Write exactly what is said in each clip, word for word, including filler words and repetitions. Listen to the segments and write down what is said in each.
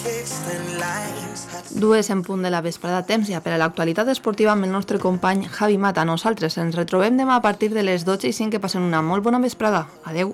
Dues en punt de la vesprada, temps ja per a l'actualitat esportiva amb el nostre company Javi Mata. Nosaltres ens retrobem demà a partir de les dotze i cinc. Que passen una molt bona vesprada. Adeu.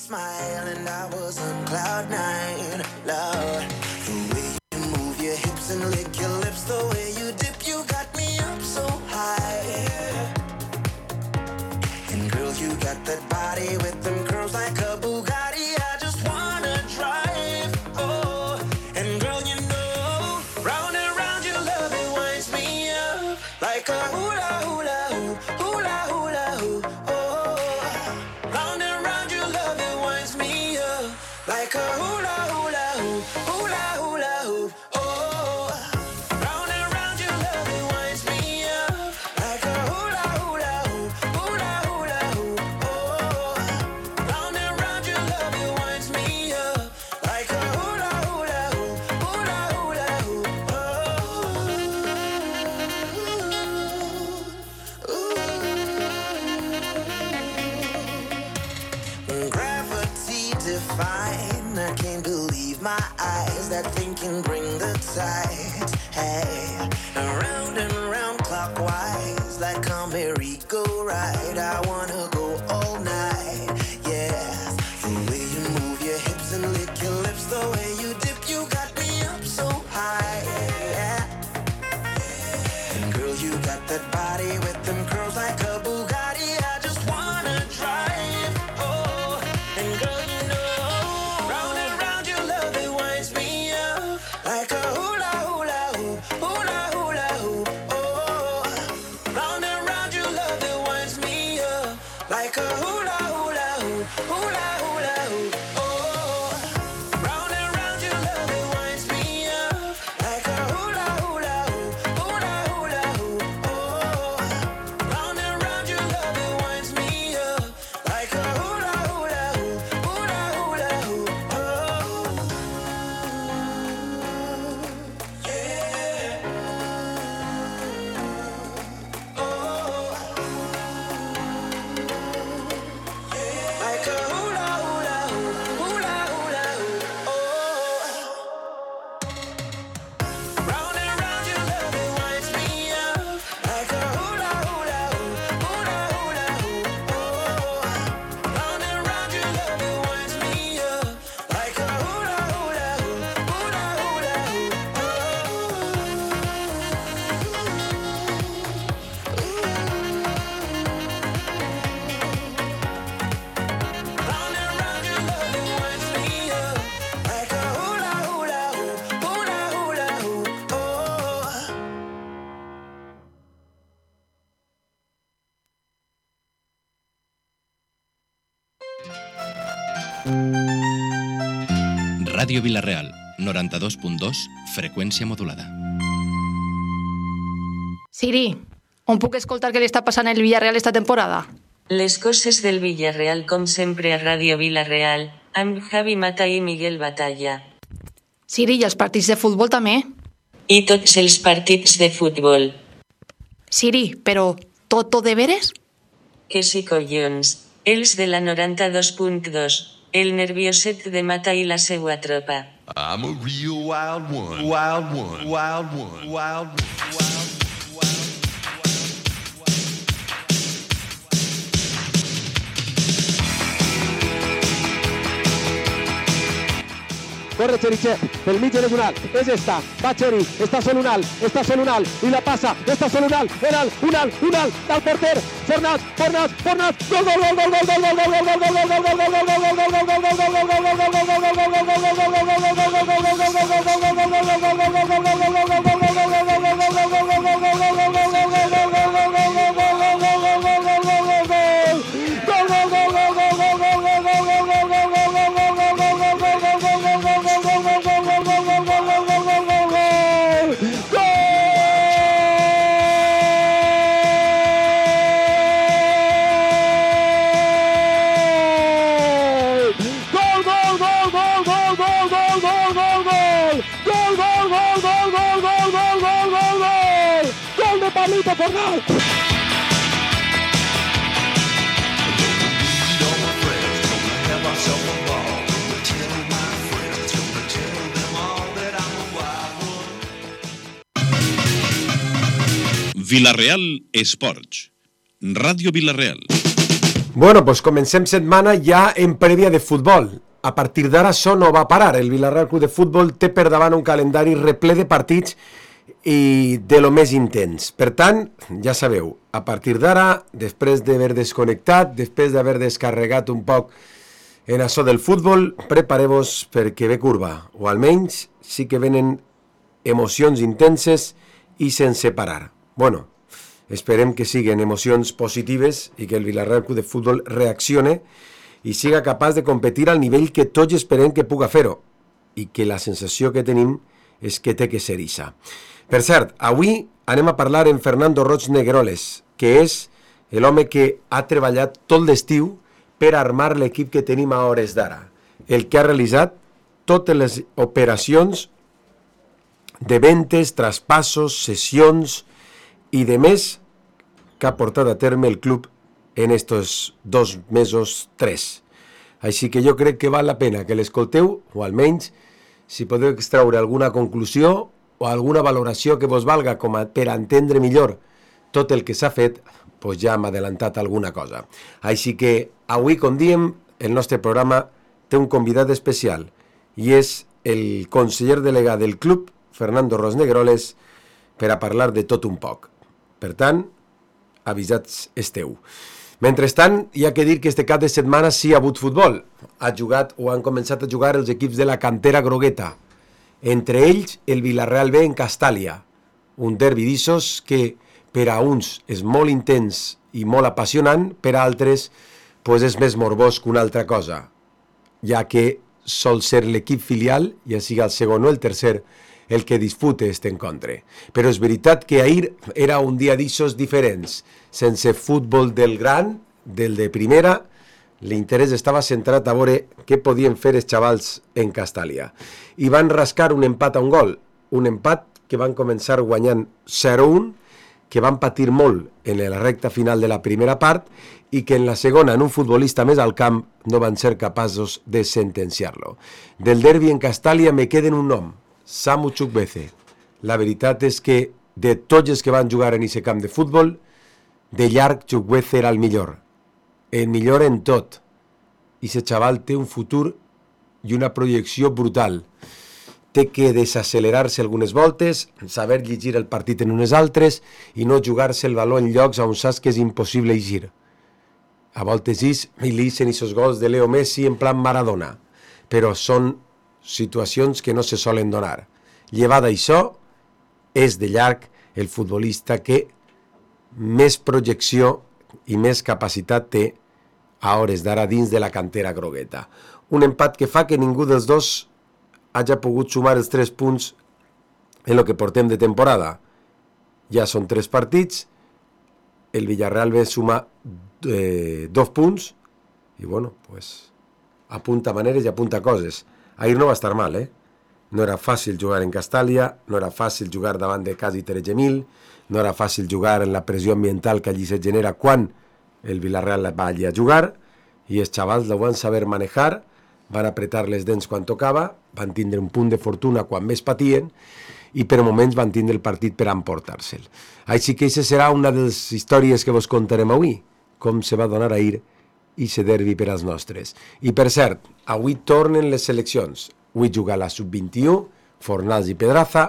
Ràdio Vila-real, noranta-dos punt dos, freqüència modulada. Siri, on puc escoltar què li està passant al Villarreal esta temporada? Les coses del Villarreal com sempre a Ràdio Vila-real, amb Javi Mata i Miguel Batalla. Siri, i els partits de futbol també? I tots els partits de futbol. Siri, però tot de veres? Que sí, collons. Els de la noranta-dos punt dos. El nervioset de Mata i la seua tropa. I'm a real wild one, wild one, wild one, wild one, wild one. Corre Cherichev, pel mig és un alt, és esta, va Cheri, està sol un alt, està sol un alt, i la passa, està sol un alt, un alt, un alt, un alt, del porter, Fornàs, Fornàs, Fornàs, gol, gol, gol, gol, gol, gol, gol, gol, gol, gol, gol, gol, Vila-real Esports. Ràdio Vila-real. Bueno, pues comencem setmana ja en prèvia de futbol. A partir d'ara això no va parar. El Vila-real Club de Futbol té per davant un calendari reple de partits i de lo més intens. Per tant, ja sabeu, a partir d'ara, després d'haver desconnectat, després d'haver descarregat un poc en això del futbol, prepareu-vos perquè ve curva, o almenys sí que venen emocions intenses i sense parar. Bueno, esperem que siguin emocions positives i que el Vila-real Club de Futbol reaccione i siga capaç de competir al nivell que tots esperem que puga fer-ho i que la sensació que tenim és que té que ser ixa. Per cert, avui anem a parlar amb Fernando Roig Negueroles, que és l'home que ha treballat tot l'estiu per armar l'equip que tenim a hores d'ara, el que ha realitzat totes les operacions de ventes, traspassos, sessions i de més que ha portat a terme el club en estos dos mesos, tres. Així que jo crec que val la pena que l'escolteu, o almenys, si podeu extraure alguna conclusió o alguna valoració que vos valga com a, per entendre millor tot el que s'ha fet, doncs ja hem adelantat alguna cosa. Així que avui, com diem, el nostre programa té un convidat especial i és el conseller delegat del club, Fernando Roig Negueroles, per a parlar de tot un poc. Per tant, avisats esteu. Mentrestant, hi ha que dir que este cap de setmana sí ha hagut futbol. Ha jugat o han començat a jugar els equips de la cantera grogueta. Entre ells, el Vila-real B en Castàlia. Un derbi d'issos que per a uns és molt intens i molt apassionant, per a altres pues és més morbós que una altra cosa, ja que sol ser l'equip filial, ja sigui el segon o el tercer, el que dispute este encontre. Però és veritat que ahir era un dia d'issos diferents, sense futbol del gran, del de primera, l'interès estava centrat a veure què podien fer els xavals en Castàlia. I van rascar un empat a un gol, un empat que van començar guanyant zero a un, que van patir molt en la recta final de la primera part i que en la segona, en un futbolista més al camp, no van ser capaços de sentenciar-lo. Del derbi en Castàlia me queden un nom, Samu Chukwueze. La veritat és que de tots els que van jugar en aquest camp de futbol, de llarg Chukwueze era el millor. El millor en tot. I aquest xaval té un futur i una projecció brutal. Té que desacelerar-se algunes voltes, saber llegir el partit en unes altres i no jugar-se el baló en llocs on saps que és impossible eixir. A voltes és, i li dicen aquests gols de Leo Messi en plan Maradona, però són situacions que no se solen donar. Llevada això, és de llarg el futbolista que més projecció i més capacitat té a hores d'ara dins de la cantera grogueta. Un empat que fa que ningú dels dos hagi pogut sumar els tres punts en el que portem de temporada. Ja són tres partits, el Villarreal ve suma eh, dos punts i bueno, pues apunta maneres i apunta coses. Ahir no va estar mal, eh? No era fàcil jugar en Castàlia, no era fàcil jugar davant de quasi tretze mil, no era fàcil jugar en la pressió ambiental que allí se genera quan el Villarreal va allí a jugar i els xavals la van saber manejar, van apretar les dents quan tocava, van tindre un punt de fortuna quan més patien i per moments van tindre el partit per emportar-se'l. Així que aquesta serà una de les històries que vos contarem avui, com se va donar ahir i se derbi per als nostres. I per cert, avui tornen les seleccions. Avui juga la sub vint-i-u, Fornals i Pedraza,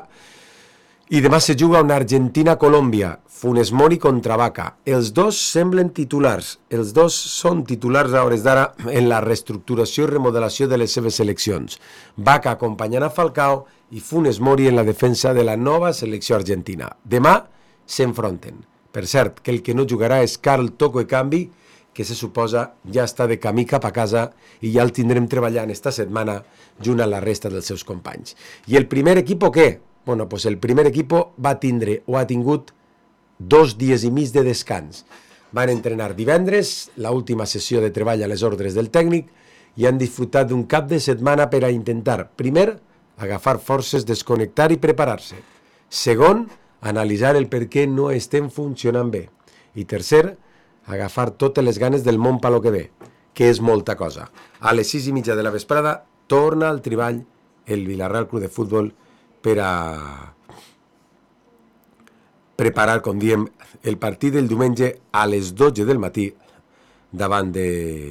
i demà se juga una Argentina-Colòmbia, Funes Mori contra Vaca. Els dos semblen titulars, els dos són titulars a hores d'ara en la reestructuració i remodelació de les seves seleccions. Vaca acompanyant a Falcao i Funes Mori en la defensa de la nova selecció argentina. Demà s'enfronten. Per cert, que el que no jugarà és Carl Toko Ekambi, que se suposa ja està de camí cap a casa i ja el tindrem treballant esta setmana junt a la resta dels seus companys. I el primer equip què? Bueno, pues el primer equip va tindre o ha tingut dos dies i mig de descans. Van entrenar divendres, la última sessió de treball a les ordres del tècnic, i han disfrutat d'un cap de setmana per a intentar, primer, agafar forces, desconnectar i preparar-se. Segon, analitzar el per què no estem funcionant bé. I tercer, agafar totes les ganes del món per lo que ve, que és molta cosa. A les sis i mitja de la vesprada torna al treball el Vila-real Club de Futbol per a preparar, com diem, el partit del diumenge a les dotze del matí davant de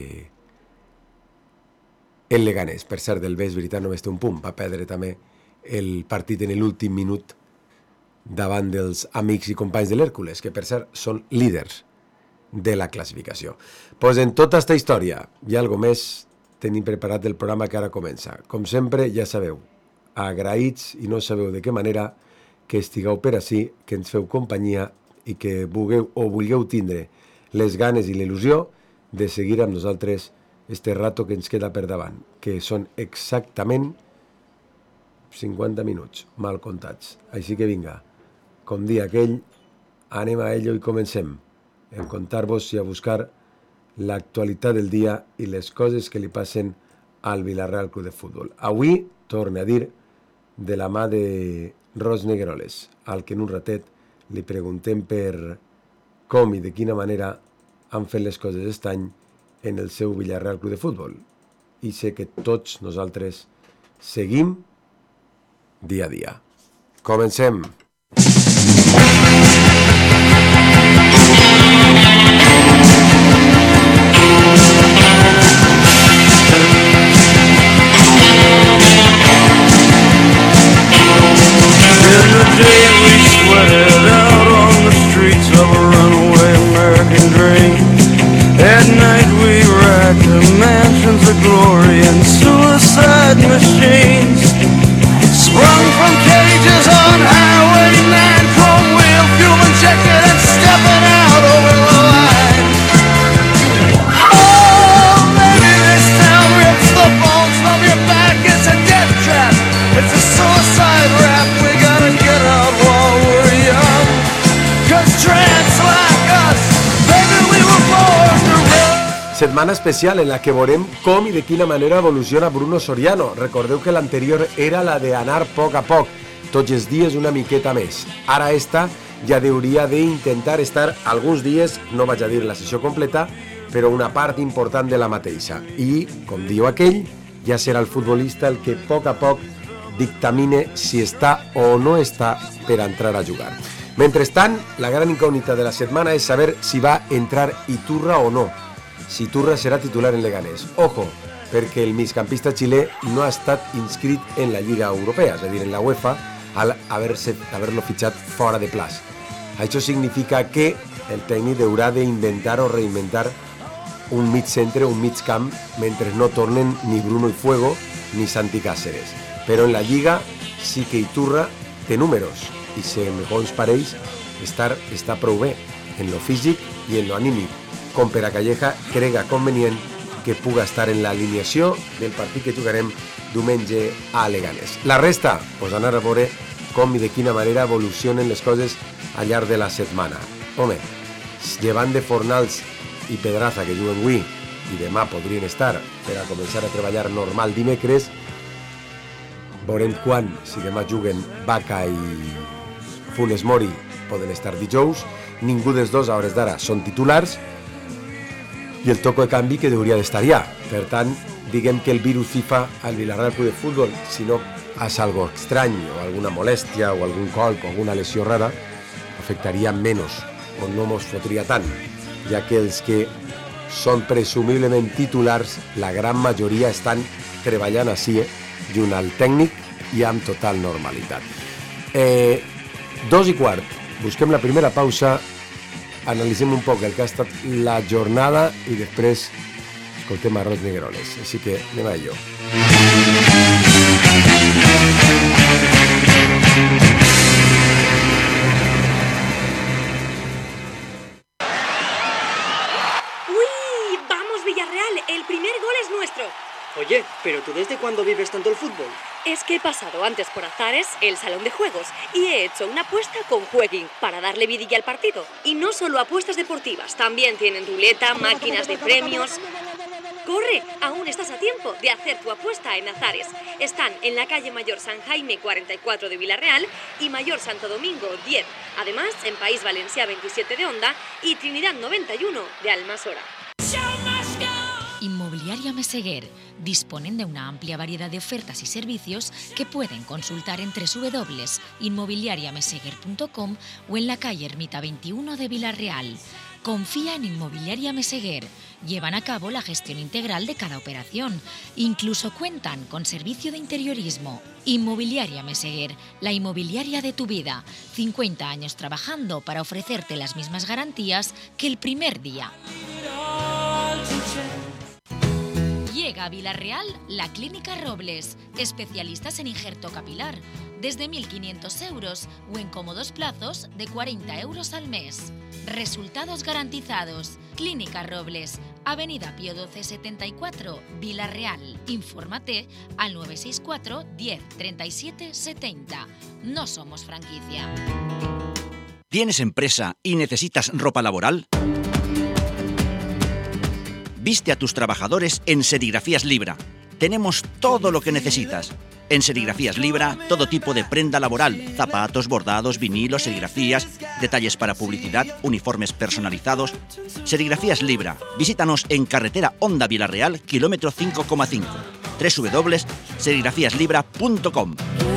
el Leganés. Per cert, del B, és veritat, només té un punt. Va perdre també el partit en l'últim minut davant dels amics i companys de l'Hèrcules, que per cert són líders de la classificació. Pues en tota aquesta història hi ha alguna més tenim preparat el programa que ara comença. Com sempre, ja sabeu, agraïts i no sabeu de què manera que estigueu per ací, que ens feu companyia i que vulgueu o vulgueu tindre les ganes i l'il·lusió de seguir amb nosaltres este rato que ens queda per davant, que són exactament cinquanta minuts, mal comptats. Així que vinga, com dia aquell, anem a ello i comencem en contar-vos i a buscar l'actualitat del dia i les coses que li passen al Villarreal Club de Futbol. Avui, torne a dir, de la mà de Ros Negueroles, al que en un ratet li preguntem per com i de quina manera han fet les coses aquest any en el seu Villarreal Club de Futbol. I sé que tots nosaltres seguim dia a dia. Comencem! At night we ride to mansions of glory and suicide machines, sprung from cages on Highway nine, chrome wheel, fuel injected and stepping out over the line. Oh, maybe this town rips the bones from your back. It's a death trap, it's a suicide rap. We gotta get out while we're young, 'cause trance like us, baby, we were born to run. Setmana especial en la que veurem com i de quina manera evoluciona Bruno Soriano. Recordeu que l'anterior era la d'anar a poc a poc, tots els dies una miqueta més. Ara esta ja hauria d'intentar estar alguns dies, no vaig a dir la sessió completa, però una part important de la mateixa. I, com diu aquell, ja serà el futbolista el que a poc a poc dictamine si està o no està per entrar a jugar. Mentrestant, la gran incògnita de la setmana és saber si va entrar Iturra o no. Si Iturra serà titular en Leganés. Ojo, perquè el migcampista xilè no ha estat inscrit en la Lliga Europea, és a dir, en la UEFA, al haver-se, haver-lo fitxat fora de plaç. Això significa que el tècnic haurà d'inventar o reinventar un mig centre, un mig camp, mentre no tornen ni Bruno i Fuego ni Santi Cáceres. Però en la Lliga sí que Iturra té números i, segons pareix, estar, està prou bé en lo físic i en lo anímic, com per a Calleja crega convenient que puga estar en l'alineació del partit que jugarem diumenge a Leganés. La resta, pues anar a veure com i de quina manera evolucionen les coses al llarg de la setmana. Home, llevant de Fornals i Pedraza, que juguen avui i demà podrien estar per a començar a treballar normal dimecres, veurem quan, si demà juguen Vaca i Funes Mori, poden estar dijous. Ningú dels dos a hores d'ara són titulars i el toco de canvi que hauria d'estar ja. Per tant, diguem que el virus FIFA al Villarreal Club de Futbol, si no és algo estrany o alguna molèstia o algun colp o alguna lesió rara, afectaria menys o no mos fotria tant, ja que els que són presumiblement titulars, la gran majoria estan treballant així, eh, junt al tècnic i amb total normalitat. Eh, dos i quart, busquem la primera pausa, analitzem un poc el que ha estat la jornada i després escoltem a Ros Negueroles. Així que anem a ello. ¡Uy! ¡Vamos, Villarreal! El primer gol es nuestro. Oye, ¿pero tú desde cuándo vives tanto el fútbol? Es que he pasado antes por Azares, el salón de juegos, y he hecho una apuesta con Jueguin para darle vidilla al partido. Y no solo apuestas deportivas, también tienen ruleta, máquinas de premios. ¡Corre! Aún estás a tiempo de hacer tu apuesta en Azares. Están en la calle Mayor San Jaime cuarenta y cuatro de Villarreal y Mayor Santo Domingo diez. Además, en País Valencià veintisiete de Onda y Trinidad noventa y uno de Almasora. Inmobiliaria Inmobiliaria Meseguer. Disponen de una amplia variedad de ofertas y servicios que pueden consultar en doble u doble u doble u punto inmobiliaria meseguer punto com o en la calle Ermita veintiuno de Villarreal. Confía en Inmobiliaria Meseguer. Llevan a cabo la gestión integral de cada operación. Incluso cuentan con servicio de interiorismo. Inmobiliaria Meseguer, la inmobiliaria de tu vida. cincuenta años trabajando para ofrecerte las mismas garantías que el primer día. Llega a Villarreal la Clínica Robles, especialistas en injerto capilar, desde mil quinientos euros o en cómodos plazos de cuarenta euros al mes. Resultados garantizados. Clínica Robles, Avenida Pío doce setenta y cuatro, Villarreal. Infórmate al nueve seis cuatro diez treinta y siete setenta. No somos franquicia. ¿Tienes empresa y necesitas ropa laboral? Viste a tus trabajadores en Serigrafías Libra. Tenemos todo lo que necesitas. En Serigrafías Libra, todo tipo de prenda laboral, zapatos, bordados, vinilos, serigrafías, detalles para publicidad, uniformes personalizados. Serigrafías Libra. Visítanos en carretera Honda Villarreal, kilómetro cinco coma cinco. doble u doble u doble u punto serigrafías libra punto com.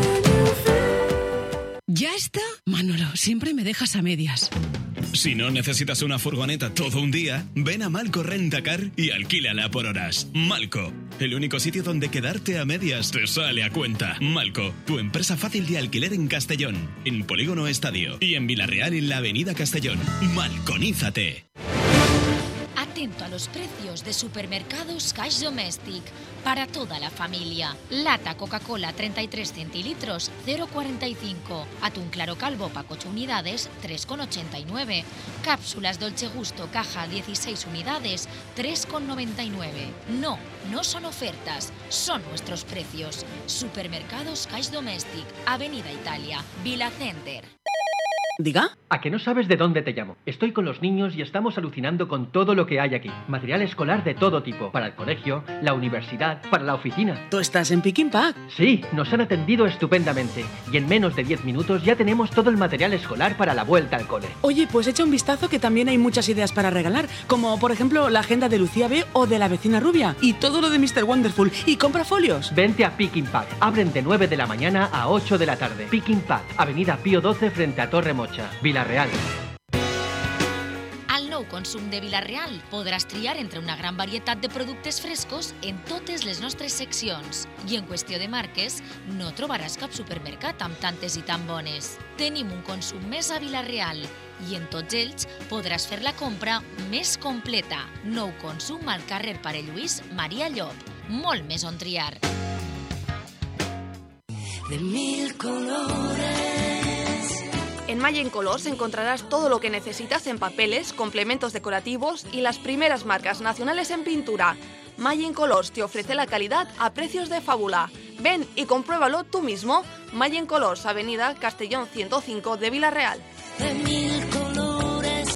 ¿Ya está? Manolo, siempre me dejas a medias. Si no necesitas una furgoneta todo un día, ven a Malco Rentacar y alquílala por horas. Malco, el único sitio donde quedarte a medias te sale a cuenta. Malco, tu empresa fácil de alquiler en Castellón, en Polígono Estadio y en Villarreal en la Avenida Castellón. Malconízate. Atento a los precios de Supermercados Cash Domestic para toda la familia. Lata Coca-Cola treinta y tres centilitros, cero coma cuarenta y cinco. Atún claro calvo pack ocho unidades, tres coma ochenta y nueve. Cápsulas Dolce Gusto caja dieciséis unidades, tres coma noventa y nueve. No, no son ofertas, son nuestros precios. Supermercados Cash Domestic, Avenida Italia, Vila Center. ¿Diga? ¿A que no sabes de dónde te llamo? Estoy con los niños y estamos alucinando con todo lo que hay aquí. Material escolar de todo tipo, para el colegio, la universidad, para la oficina. ¿Tú estás en Pick n Pack? Sí, nos han atendido estupendamente. Y en menos de diez minutos ya tenemos todo el material escolar para la vuelta al cole. Oye, pues echa un vistazo que también hay muchas ideas para regalar, como por ejemplo la agenda de Lucía B o de la vecina rubia, y todo lo de mister Wonderful, y compra folios. Vente a Pick n Pack. Abren de nueve de la mañana a ocho de la tarde. Pick n Pack, Avenida Pío doce frente a Torre Mocha, Villarreal. Al nou consum de Villarreal podràs triar entre una gran varietat de productes frescos en totes les nostres seccions. I en qüestió de marques, no trobaràs cap supermercat amb tantes i tan bones. Tenim un consum més a Villarreal i en tots ells podràs fer la compra més completa. Nou consum al carrer Pare Lluís, Maria Llop. Molt més on triar. De mil colores. En Mayen Colors encontrarás todo lo que necesitas en papeles, complementos decorativos y las primeras marcas nacionales en pintura. Mayen Colors te ofrece la calidad a precios de fábula. Ven y compruébalo tú mismo. Mayen Colors, Avenida Castellón ciento cinco de Villarreal. De mil colores.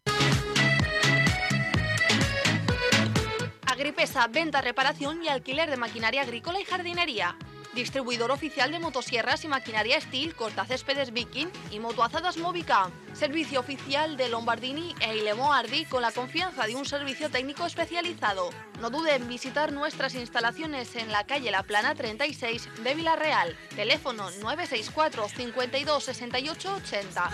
Agripesa, venta, reparación y alquiler de maquinaria agrícola y jardinería. Distribuidor oficial de motosierras y maquinaria Steel, cortacéspedes Viking y motoazadas Movica. Servicio oficial de Lombardini e Ilemo Ardi con la confianza de un servicio técnico especializado. No dude en visitar nuestras instalaciones en la calle La Plana treinta y seis de Villarreal. Teléfono nueve seis cuatro cincuenta y dos sesenta y ocho ochenta.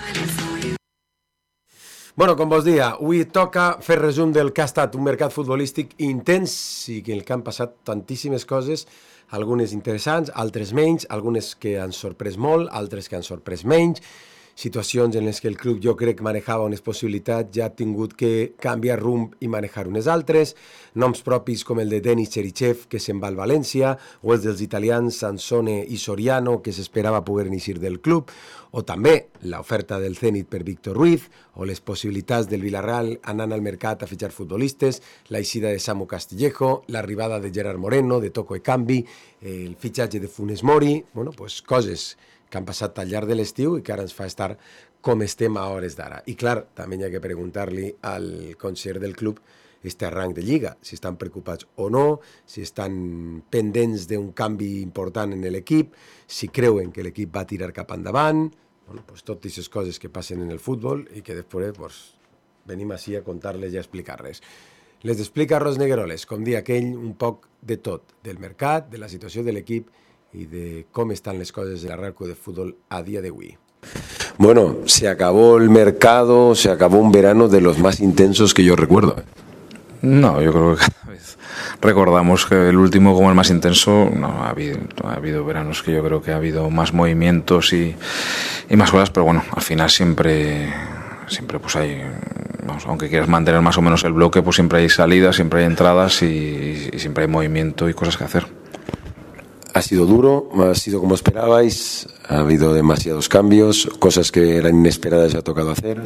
Bueno, com vos dia, avui toca fer resum del que ha estat un mercat futbolístic intens i que en el que han passat tantíssimes coses, algunes interessants, altres menys, algunes que han sorprès molt, altres que han sorprès menys, situacions en les que el club jo crec manejava unes possibilitats, ja ha tingut que canviar rumb i manejar unes altres, noms propis com el de Denis Cherichev, que se'n va al València, o els dels italians Sansone i Soriano, que s'esperava poder eixir del club, o també l'oferta del Zenit per Víctor Ruiz, o les possibilitats del Villarreal anant al mercat a fitxar futbolistes, l'eixida de Samu Castillejo, l'arribada de Gerard Moreno, de Toko Ekambi, el fitxatge de Funes Mori, bueno, pues coses que han passat al llarg de l'estiu i que ara ens fa estar com estem a hores d'ara. I clar, també hi ha que preguntar-li al conseller del club este arranc de Lliga, si estan preocupats o no, si estan pendents d'un canvi important en l'equip, si creuen que l'equip va tirar cap endavant, bueno, pues totes aquestes coses que passen en el futbol i que després pues, venim així a contar-les i a explicar-les. Les explica Ros Negueroles, com dia aquell, un poc de tot, del mercat, de la situació de l'equip y de cómo están las cosas del Real Club de Fútbol a día de hoy. Bueno, se acabó el mercado, se acabó un verano de los más intensos que yo recuerdo. No, yo creo que cada vez recordamos que el último como el más intenso. No, ha habido, ha habido veranos que yo creo que ha habido más movimientos y, y más cosas, pero bueno, al final siempre, siempre pues hay, vamos, aunque quieras mantener más o menos el bloque, pues siempre hay salidas, siempre hay entradas y, y siempre hay movimiento y cosas que hacer. Ha sido duro, ha sido como esperabais, ha habido demasiados cambios, cosas que eran inesperadas ha tocado hacer.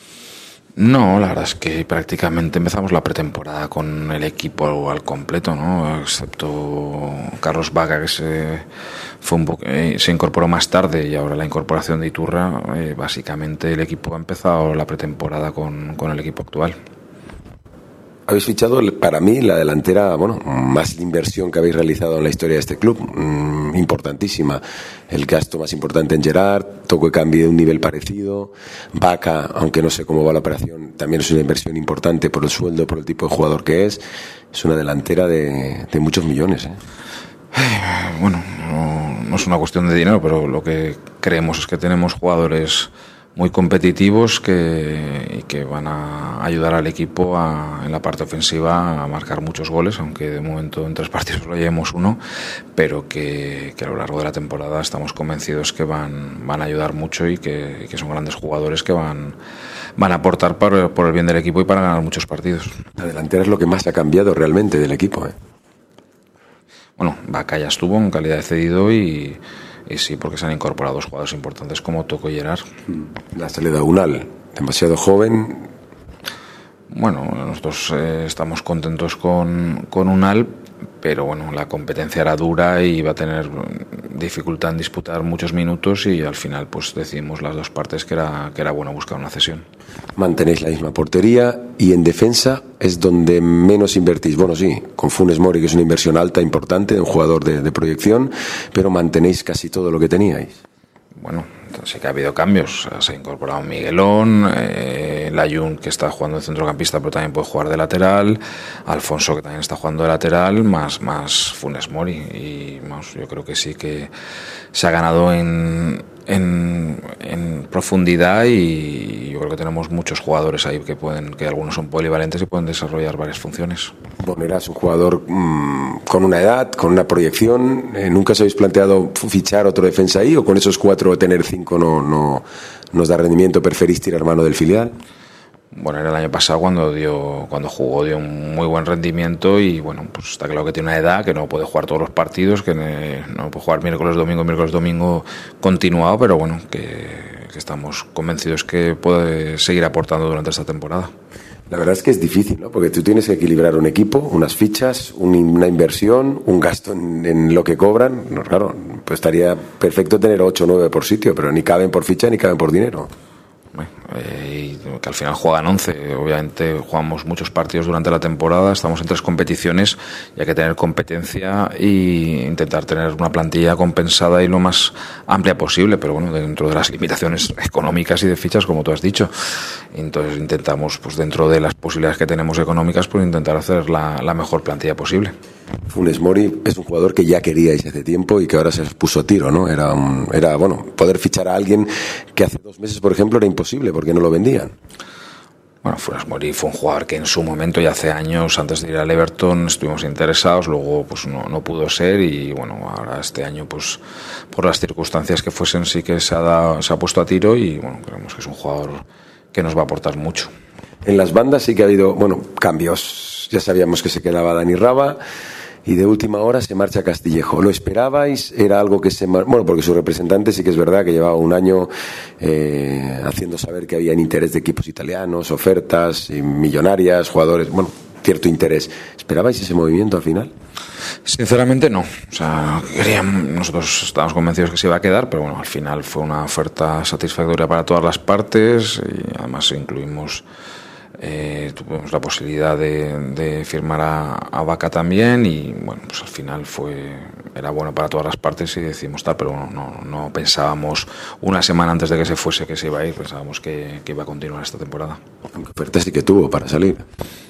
No, la verdad es que prácticamente empezamos la pretemporada con el equipo al completo, ¿no? Excepto Carlos Vaca, que se, fue un poco, eh, se incorporó más tarde, y ahora la incorporación de Iturra, eh, básicamente el equipo ha empezado la pretemporada con, con el equipo actual. Habéis fichado, para mí, la delantera, bueno, más inversión que habéis realizado en la historia de este club, mmm, importantísima. El gasto más importante en Gerard, Toko cambio de un nivel parecido. Vaca, aunque no sé cómo va la operación, también es una inversión importante por el sueldo, por el tipo de jugador que es. Es una delantera de, de muchos millones, ¿eh? Bueno, no, no es una cuestión de dinero, pero lo que creemos es que tenemos jugadores muy competitivos que, y que van a ayudar al equipo a, en la parte ofensiva a marcar muchos goles, aunque de momento en tres partidos solo llevemos uno, pero que, que a lo largo de la temporada estamos convencidos que van, van a ayudar mucho y que, y que son grandes jugadores que van, van a aportar por, por el bien del equipo y para ganar muchos partidos. La delantera es lo que más ha cambiado realmente del equipo, ¿eh? Bueno, Vaca ya estuvo en calidad de cedido y Y sí, porque se han incorporado dos jugadores importantes como Toko y Gerard. La salida de Unal, demasiado joven. Bueno, nosotros eh, estamos contentos con, con Unal, pero bueno, la competencia era dura y iba a tener dificultad en disputar muchos minutos y al final pues decidimos las dos partes que era, que era bueno buscar una cesión. Mantenéis la misma portería y en defensa es donde menos invertís. Bueno, sí, con Funes Mori, que es una inversión alta, importante, de un jugador de, de proyección, pero mantenéis casi todo lo que teníais. Bueno, sí que ha habido cambios. Se ha incorporado Miguelón, eh, Layún, que está jugando de centrocampista pero también puede jugar de lateral, Alfonso, que también está jugando de lateral, más, más Funes Mori. Y vamos, yo creo que sí que se ha ganado en, en, en profundidad y yo creo que tenemos muchos jugadores ahí que pueden, que algunos son polivalentes y pueden desarrollar varias funciones. Bueno, eras un jugador mmm, con una edad, con una proyección. Eh, ¿Nunca os habéis planteado fichar otro defensa ahí o con esos cuatro tener cinco no, no nos da rendimiento? ¿Preferís tirar mano del filial? Bueno, era el año pasado cuando dio, cuando jugó dio un muy buen rendimiento y bueno, pues está claro que tiene una edad que no puede jugar todos los partidos, que no puede jugar miércoles, domingo, miércoles, domingo continuado, pero bueno, que, que estamos convencidos que puede seguir aportando durante esta temporada. La verdad es que es difícil, ¿no? Porque tú tienes que equilibrar un equipo, unas fichas, un, una inversión, un gasto en, en lo que cobran. No, claro, pues estaría perfecto tener ocho o nueve por sitio, pero ni caben por ficha ni caben por dinero. Bueno, eh, y que al final juegan once. Obviamente jugamos muchos partidos durante la temporada, estamos en tres competiciones y hay que tener competencia e intentar tener una plantilla compensada y lo más amplia posible, pero bueno, dentro de las limitaciones económicas y de fichas, como tú has dicho. Entonces intentamos, pues dentro de las posibilidades que tenemos económicas, pues intentar hacer la, la mejor plantilla posible. Funes Mori es un jugador que ya queríais hace tiempo y que ahora se puso a tiro, ¿no? Era, un, era bueno, poder fichar a alguien que hace dos meses, por ejemplo, era imposible porque no lo vendían. Bueno, Funes Mori fue un jugador que en su momento, ya hace años, antes de ir al Everton, estuvimos interesados, luego pues no, no pudo ser y bueno, ahora este año, pues por las circunstancias que fuesen, sí que se ha, dado, se ha puesto a tiro y bueno, creemos que es un jugador que nos va a aportar mucho. En las bandas sí que ha habido, bueno, cambios. Ya sabíamos que se quedaba Dani Raba y de última hora se marcha Castillejo. ¿Lo esperabais? ¿Era algo que se... Mar... Bueno, porque su representante sí que es verdad que llevaba un año eh, haciendo saber que había interés de equipos italianos, ofertas millonarias, jugadores, bueno, cierto interés. ¿Esperabais ese movimiento al final? Sinceramente no. O sea, queríamos, nosotros estábamos convencidos que se iba a quedar, pero bueno, al final fue una oferta satisfactoria para todas las partes y además incluimos... Eh, tuvimos la posibilidad de, de firmar a, a Vaca también y bueno, pues al final fue era bueno para todas las partes y decidimos tal, pero bueno, no, no pensábamos una semana antes de que se fuese que se iba a ir, pensábamos que, que iba a continuar esta temporada. Aunque oferta sí que tuvo para salir.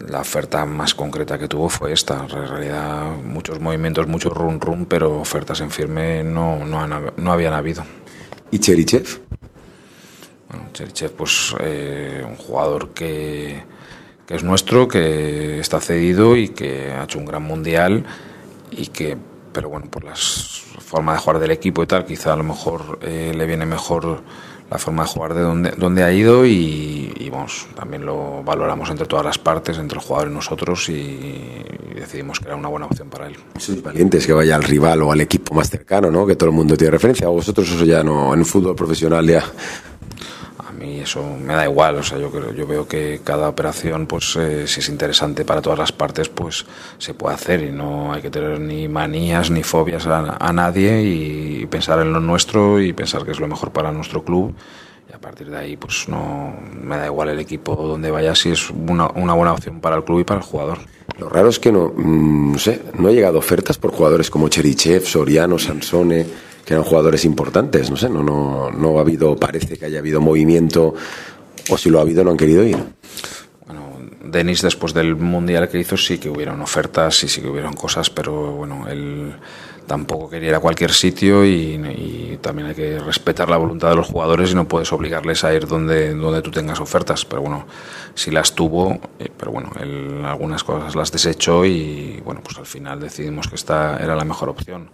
la oferta más concreta que tuvo fue esta. En realidad, muchos movimientos, mucho run run, pero ofertas en firme no, no, han, no habían habido. ¿Y Cherichev? Bueno, Cherichev, pues eh, un jugador que, que es nuestro, que está cedido y que ha hecho un gran mundial y que, pero bueno, por la forma de jugar del equipo y tal, quizá a lo mejor eh, le viene mejor la forma de jugar de donde, donde ha ido y, y vamos, también lo valoramos entre todas las partes, entre el jugador y nosotros, y, y decidimos que era una buena opción para él. Sois valientes que vaya al rival o al equipo más cercano, ¿no? Que todo el mundo tiene referencia. ¿A vosotros eso ya no, en el fútbol profesional ya? A mí eso me da igual, o sea, yo creo, yo veo que cada operación, pues eh, si es interesante para todas las partes, pues se puede hacer y no hay que tener ni manías ni fobias a, a nadie y pensar en lo nuestro y pensar que es lo mejor para nuestro club. Y a partir de ahí, pues no me da igual el equipo donde vaya, si es una, una buena opción para el club y para el jugador. Lo raro es que no, no sé, no ha llegado ofertas por jugadores como Cherichev, Soriano, Sansone, que eran jugadores importantes, no sé, no, no, no ha habido, parece que haya habido movimiento, o si lo ha habido no han querido ir. Bueno, Denis después del mundial que hizo sí que hubieron ofertas y sí que hubieron cosas, pero bueno, él tampoco quería ir a cualquier sitio y, y también hay que respetar la voluntad de los jugadores y no puedes obligarles a ir donde, donde tú tengas ofertas, pero bueno, sí las tuvo, pero bueno, él algunas cosas las desechó y bueno, pues al final decidimos que esta era la mejor opción.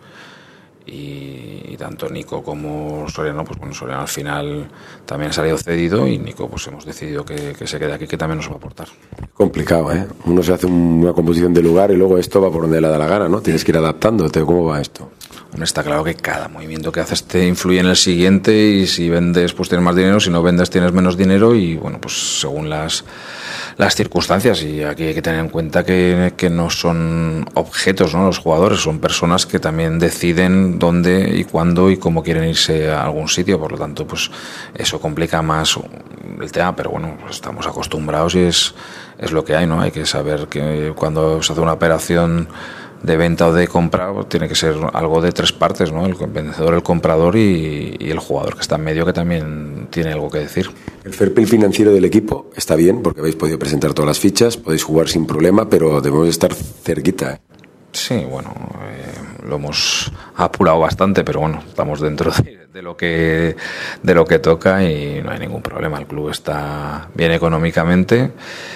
Y, y tanto Nico como Soriano, pues bueno, Soriano al final también ha salido cedido y Nico pues hemos decidido que, que se quede aquí, que también nos va a aportar. Complicado, ¿eh? Uno se hace una composición de lugar y luego esto va por donde le da la gana, ¿no? Tienes que ir adaptándote. ¿Cómo va esto? Bueno, está claro que cada movimiento que haces te influye en el siguiente y si vendes pues tienes más dinero, si no vendes tienes menos dinero y bueno, pues según las las circunstancias, y aquí hay que tener en cuenta que, que no son objetos, ¿no? Los jugadores son personas que también deciden dónde y cuándo y cómo quieren irse a algún sitio, por lo tanto pues eso complica más el tema, pero bueno, pues estamos acostumbrados y es, es lo que hay, ¿no? Hay que saber que cuando se hace una operación de venta o de compra tiene que ser algo de tres partes, ¿no? El vendedor, el comprador y, y el jugador que está en medio, que también tiene algo que decir. El fair play financiero del equipo está bien porque habéis podido presentar todas las fichas, podéis jugar sin problema, pero debemos estar cerquita, ¿eh? Sí, bueno, eh, lo hemos apurado bastante, pero bueno, estamos dentro de, de lo que de lo que toca y no hay ningún problema. El club está bien económicamente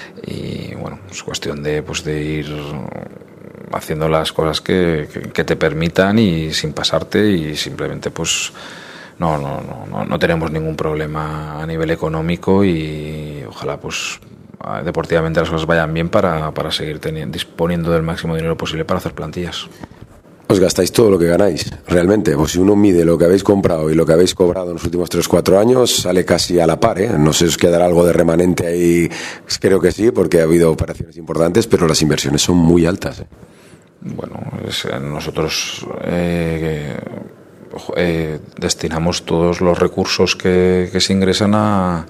y bueno, es cuestión de pues de ir haciendo las cosas que, que, que te permitan y sin pasarte y simplemente pues no, no, no, no, no tenemos ningún problema a nivel económico y ojalá pues deportivamente las cosas vayan bien para, para seguir teniendo, disponiendo del máximo dinero posible para hacer plantillas. Os gastáis todo lo que ganáis, realmente. Pues si uno mide lo que habéis comprado y lo que habéis cobrado en los últimos tres o cuatro años, sale casi a la par, ¿eh? No sé si os quedará algo de remanente ahí, creo que sí, porque ha habido operaciones importantes, pero las inversiones son muy altas, ¿eh? Bueno, es, nosotros eh, eh, destinamos todos los recursos que, que se ingresan a,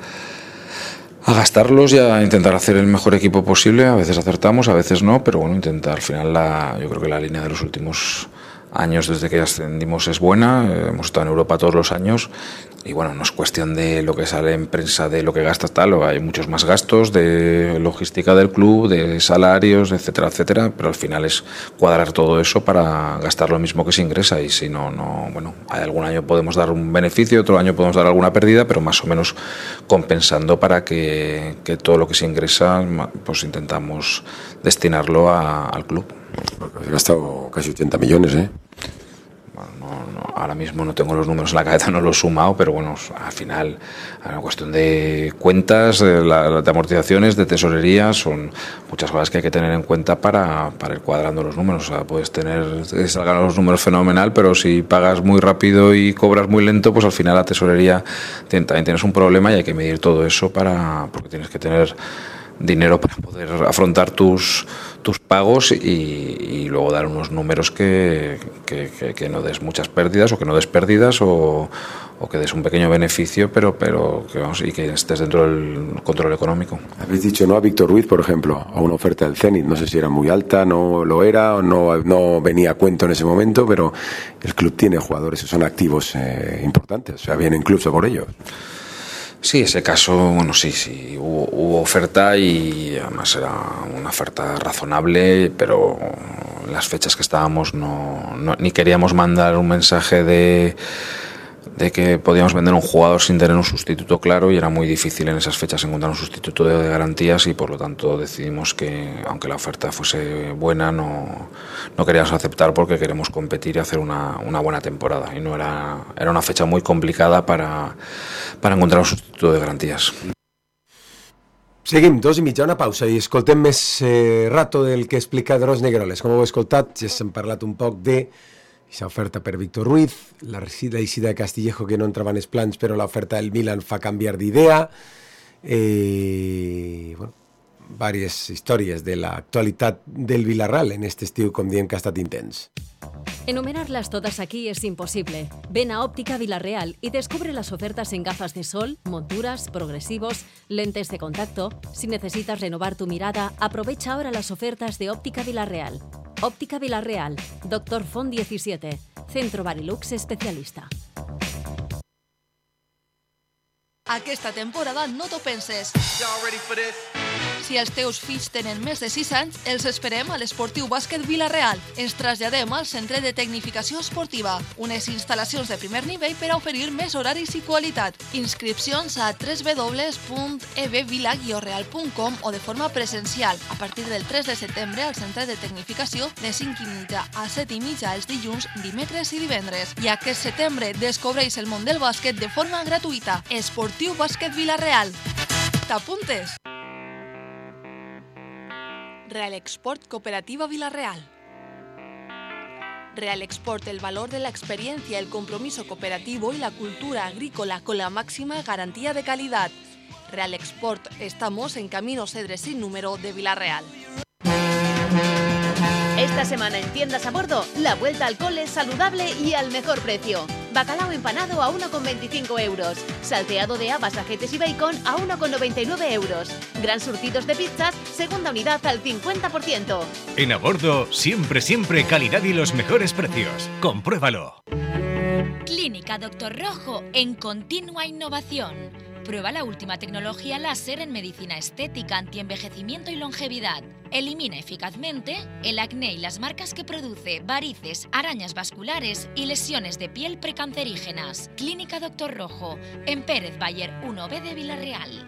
a gastarlos y a intentar hacer el mejor equipo posible. A veces acertamos, a veces no, pero bueno, intentar. Al final la, yo creo que la línea de los últimos años desde que ascendimos es buena, eh, hemos estado en Europa todos los años y bueno, no es cuestión de lo que sale en prensa, de lo que gastas tal, o hay muchos más gastos de logística del club, de salarios, etcétera, etcétera, pero al final es cuadrar todo eso para gastar lo mismo que se ingresa y si no, no, bueno, hay algún año podemos dar un beneficio, otro año podemos dar alguna pérdida, pero más o menos compensando para que, que todo lo que se ingresa pues intentamos destinarlo a, al club. Porque has gastado casi ochenta millones, ¿eh? Bueno, no, no, ahora mismo no tengo los números en la cabeza, no los he sumado, pero bueno, al final es una cuestión de cuentas, de, la, de amortizaciones, de tesorería, son muchas cosas que hay que tener en cuenta para, para ir cuadrando los números. O sea, puedes tener, que salgan los números fenomenal, pero si pagas muy rápido y cobras muy lento, pues al final la tesorería también tienes un problema y hay que medir todo eso para, porque tienes que tener dinero para poder afrontar tus tus pagos y, y luego dar unos números que, que, que, que no des muchas pérdidas o que no des pérdidas o, o que des un pequeño beneficio, pero pero que vamos, y que estés dentro del control económico. Habéis dicho no a Víctor Ruiz, por ejemplo, a una oferta del Zenit, no sé si era muy alta, no lo era o no, no venía a cuento en ese momento, pero el club tiene jugadores que son activos eh, importantes, o sea, vienen incluso por ellos. Sí, ese caso, bueno, sí, sí, hubo, hubo oferta y además era una oferta razonable, pero en las fechas que estábamos no, no ni queríamos mandar un mensaje de, de que podíamos vender un jugador sin tener un sustituto claro, y era muy difícil en esas fechas encontrar un sustituto de garantías, y por lo tanto decidimos que, aunque la oferta fuese buena, no, no queríamos aceptar, porque queremos competir y hacer una, una buena temporada, y no era, era una fecha muy complicada para, para encontrar un sustituto de garantías. Seguim, dos i mitja, una pausa, i escoltem més eh, rato del que explica Dros Negroles. Com heu escoltat, ja s'hem parlat un poc de aquesta oferta per Víctor Ruiz, la eixida de Castillejo, que no entrava en els plans, però l'oferta del Milan fa canviar d'idea. Eh, bueno, diverses històries de l'actualitat del Villarreal en este estiu, com diem que ha estat intens. Enumerarlas todas aquí es imposible. Ven a Óptica Villarreal y descubre las ofertas en gafas de sol, monturas, progresivos, lentes de contacto. Si necesitas renovar tu mirada, aprovecha ahora las ofertas de Óptica Villarreal. Óptica Villarreal, Doctor Font diecisiete, Centro Barilux especialista. Aquesta temporada no t'ho penses. Si els teus fills tenen més de sis anys, els esperem a l'Esportiu Bàsquet Vila-real. Ens traslladem al Centre de Tecnificació Esportiva, unes instal·lacions de primer nivell per a oferir més horaris i qualitat. Inscripcions a w w w punt e b vila guió real punt com o de forma presencial a partir del tres de setembre al Centre de Tecnificació de cinc i mitja a set i mitja els dilluns, dimecres i divendres. I aquest setembre descobreix el món del bàsquet de forma gratuïta. Esportiu Bàsquet Vila-real. T'apuntes? Real Export Cooperativa Villarreal. Real Export, el valor de la experiencia, el compromiso cooperativo y la cultura agrícola con la máxima garantía de calidad. Real Export, estamos en Camino Cedres sin número de Villarreal. Esta semana en Tiendas a Bordo, la vuelta al cole saludable y al mejor precio. Bacalao empanado a uno con veinticinco euros. Salteado de habas, ajetes y bacon a uno con noventa y nueve euros. Gran surtidos de pizzas, segunda unidad al cincuenta por ciento. En A Bordo, siempre, siempre calidad y los mejores precios. Compruébalo. Clínica Doctor Rojo, en continua innovación. Prueba la última tecnología láser en medicina estética, antienvejecimiento y longevidad. Elimina eficazmente el acné y las marcas que produce, varices, arañas vasculares y lesiones de piel precancerígenas. Clínica Doctor Rojo, en Pérez Bayer uno B de Villarreal.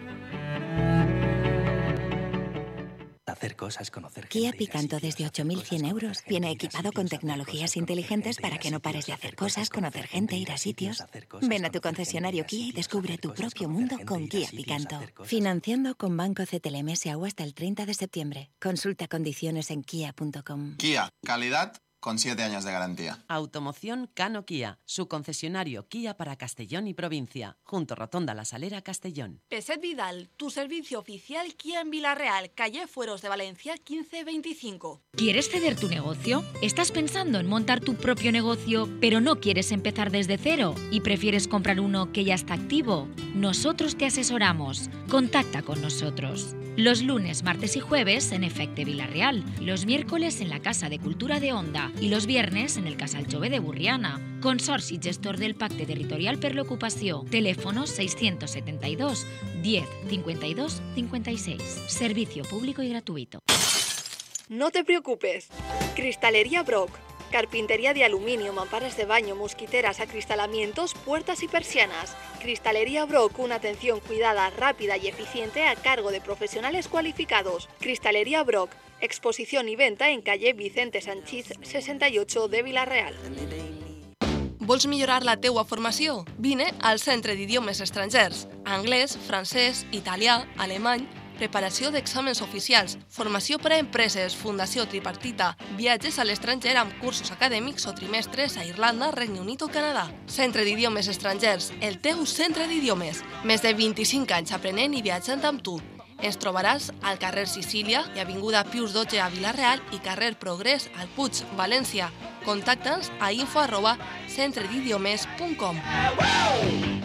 Hacer cosas, conocer gente. Kia Picanto desde ocho mil cien euros viene equipado con tecnologías inteligentes para que no pares de hacer cosas, conocer gente, ir a sitios. Ven a tu concesionario Kia y descubre tu propio mundo con Kia Picanto. Financiando con Banco C T L M S A U hasta el treinta de septiembre. Consulta condiciones en kia punto com. Kia, calidad con siete años de garantía. Automoción Cano Kia, su concesionario Kia para Castellón y provincia, junto Rotonda La Salera, Castellón. Peset Vidal, tu servicio oficial Kia en Villarreal, calle Fueros de Valencia quince veinticinco. ¿Quieres ceder tu negocio? ¿Estás pensando en montar tu propio negocio, pero no quieres empezar desde cero y prefieres comprar uno que ya está activo? Nosotros te asesoramos. Contacta con nosotros. Los lunes, martes y jueves en Efecte Villarreal, los miércoles en la Casa de Cultura de Onda y los viernes en el Casal Jove de Burriana. Consorci gestor del Pacte Territorial per l'Ocupació. Teléfono seiscientos setenta y dos, diez, cincuenta y dos, cincuenta y seis. Servicio público y gratuito. No te preocupes. Cristalería Brock. Carpintería de aluminio, mamparas de baño, mosquiteras, acristalamientos, puertas y persianas. Cristalería Brock, una atención cuidada, rápida y eficiente a cargo de profesionales cualificados. Cristalería Brock, exposición y venta en calle Vicente Sanchís sesenta y ocho de Villarreal. Vols millorar la teua formació? Vine al Centre d'Idiomes Estrangers. Anglès, francès, italià, alemany... Preparació d'exàmens oficials, formació per a empreses, fundació tripartita, viatges a l'estranger amb cursos acadèmics o trimestres a Irlanda, Regne Unit o Canadà. Centre d'Idiomes Estrangers, el teu centre d'idiomes. Més de vint-i-cinc anys aprenent i viatjant amb tu. Ens trobaràs al carrer Sicília i avinguda Pius dotze a Vilareal i carrer Progrés al Puig, València. Contacta'ns a info arroba centredidiomes punt com.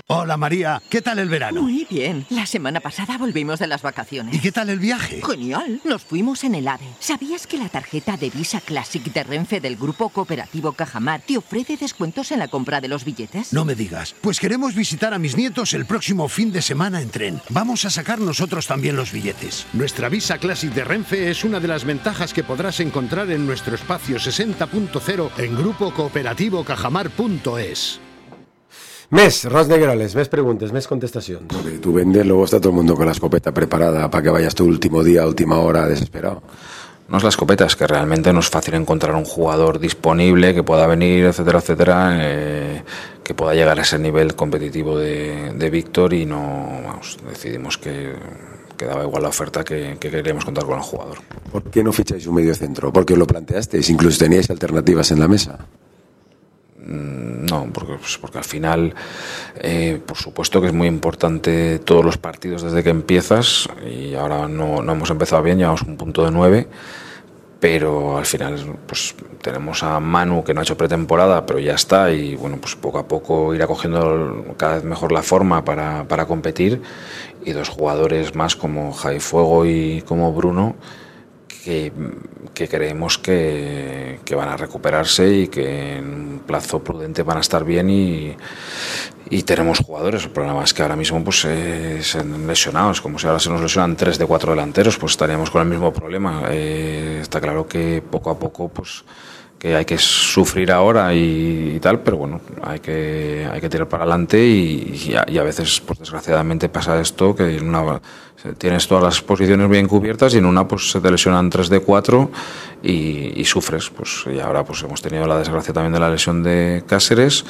Hola María, ¿qué tal el verano? Muy bien. La semana pasada volvimos de las vacaciones. ¿Y qué tal el viaje? Genial. Nos fuimos en el AVE. ¿Sabías que la tarjeta de Visa Classic de Renfe del Grupo Cooperativo Cajamar te ofrece descuentos en la compra de los billetes? No me digas. Pues queremos visitar a mis nietos el próximo fin de semana en tren. Vamos a sacar nosotros también los billetes. Nuestra Visa Classic de Renfe es una de las ventajas que podrás encontrar en nuestro espacio sesenta punto cero en grupo cooperativo cajamar punto es. Més, Ros Negrales, més preguntes, més contestacions. Porque tú vendes, luego está todo el mundo con la escopeta preparada para que vayas tu último día, última hora, desesperado. No es la escopeta, es que realmente no es fácil encontrar un jugador disponible que pueda venir, etcétera, etcétera, eh, que pueda llegar a ese nivel competitivo de, de Víctor y no, vamos, decidimos que, que daba igual la oferta, que, que queríamos contar con el jugador. ¿Por qué no ficháis un medio centro? Porque os lo planteasteis, incluso teníais alternativas en la mesa. No, porque, pues porque al final, eh, por supuesto que es muy importante todos los partidos desde que empiezas, y ahora no, no hemos empezado bien, llevamos un punto de nueve, pero al final pues tenemos a Manu, que no ha hecho pretemporada, pero ya está, y bueno, pues poco a poco irá cogiendo cada vez mejor la forma para, para competir, y dos jugadores más como Jai Fuego y como Bruno, Que, que creemos que, que van a recuperarse y que en un plazo prudente van a estar bien, y, y tenemos jugadores. El problema es que ahora mismo pues eh, se han lesionado, es como si ahora se nos lesionan tres de cuatro delanteros, pues estaríamos con el mismo problema. Eh, está claro que poco a poco pues que hay que sufrir ahora y, y tal, pero bueno, hay que hay que tirar para adelante, y, y, a, y a veces pues desgraciadamente pasa esto, que en una tienes todas las posiciones bien cubiertas y en una pues se te lesionan tres de cuatro y, y sufres, pues y ahora pues hemos tenido la desgracia también de la lesión de Cáceres,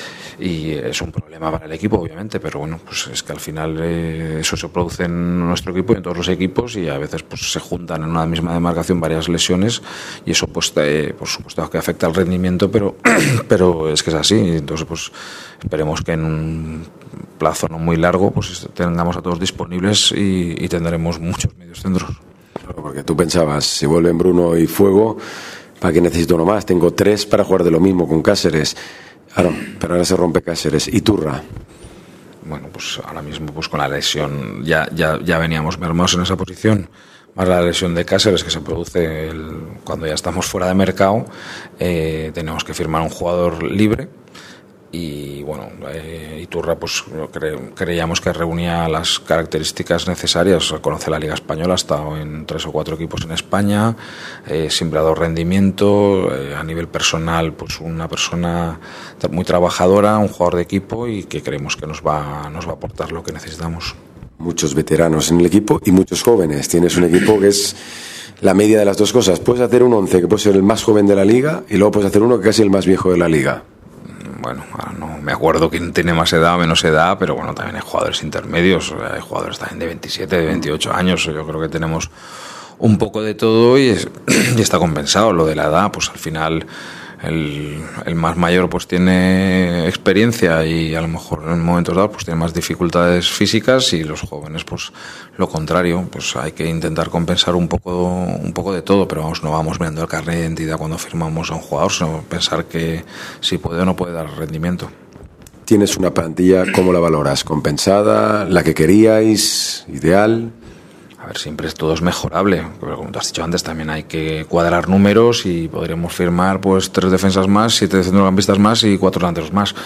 y es un problema para el equipo obviamente, pero bueno, pues es que al final eh, eso se produce en nuestro equipo y en todos los equipos, y a veces pues se juntan en una misma demarcación varias lesiones, y eso pues eh, por supuesto que afecta al rendimiento, pero pero es que es así. Entonces pues esperemos que en un plazo no muy largo pues tengamos a todos disponibles y, y tendremos muchos medios centros. Claro, porque tú pensabas, si vuelven Bruno y Fuego, ¿para qué necesito uno más? Tengo tres para jugar de lo mismo con Cáceres. Claro, pero ahora se rompe Cáceres. ¿Y Turra? Bueno, pues ahora mismo pues con la lesión ya, ya, ya veníamos mermados en esa posición, más la lesión de Cáceres que se produce el, cuando ya estamos fuera de mercado, eh, tenemos que firmar un jugador libre, y bueno, eh, Iturra pues cre, creíamos que reunía las características necesarias. Conoce la Liga Española, ha estado en tres o cuatro equipos en España, eh, siempre ha dado rendimiento, eh, a nivel personal pues una persona muy trabajadora, un jugador de equipo, y que creemos que nos va, nos va a aportar lo que necesitamos. Muchos veteranos en el equipo y muchos jóvenes. Tienes un equipo que es la media de las dos cosas. Puedes hacer un once que puede ser el más joven de la liga, y luego puedes hacer uno que casi el más viejo de la liga. Bueno, ahora no me acuerdo quién tiene más edad o menos edad, pero bueno, también hay jugadores intermedios, hay jugadores también de veintisiete, de veintiocho años. Yo creo que tenemos un poco de todo, y, es, y está compensado. Lo de la edad, pues al final el, el más mayor pues tiene experiencia y a lo mejor en momentos dados pues tiene más dificultades físicas, y los jóvenes pues lo contrario, pues hay que intentar compensar un poco un poco de todo, pero vamos, no vamos mirando el carnet de identidad cuando firmamos a un jugador, sino pensar que si puede o no puede dar rendimiento. Tienes una plantilla, ¿cómo la valoras? ¿Compensada? ¿La que queríais? ¿Ideal? A ver, siempre todo es mejorable, pero como tú has dicho antes, también hay que cuadrar números, y podremos firmar pues tres defensas más, siete centrocampistas más y cuatro delanteros más,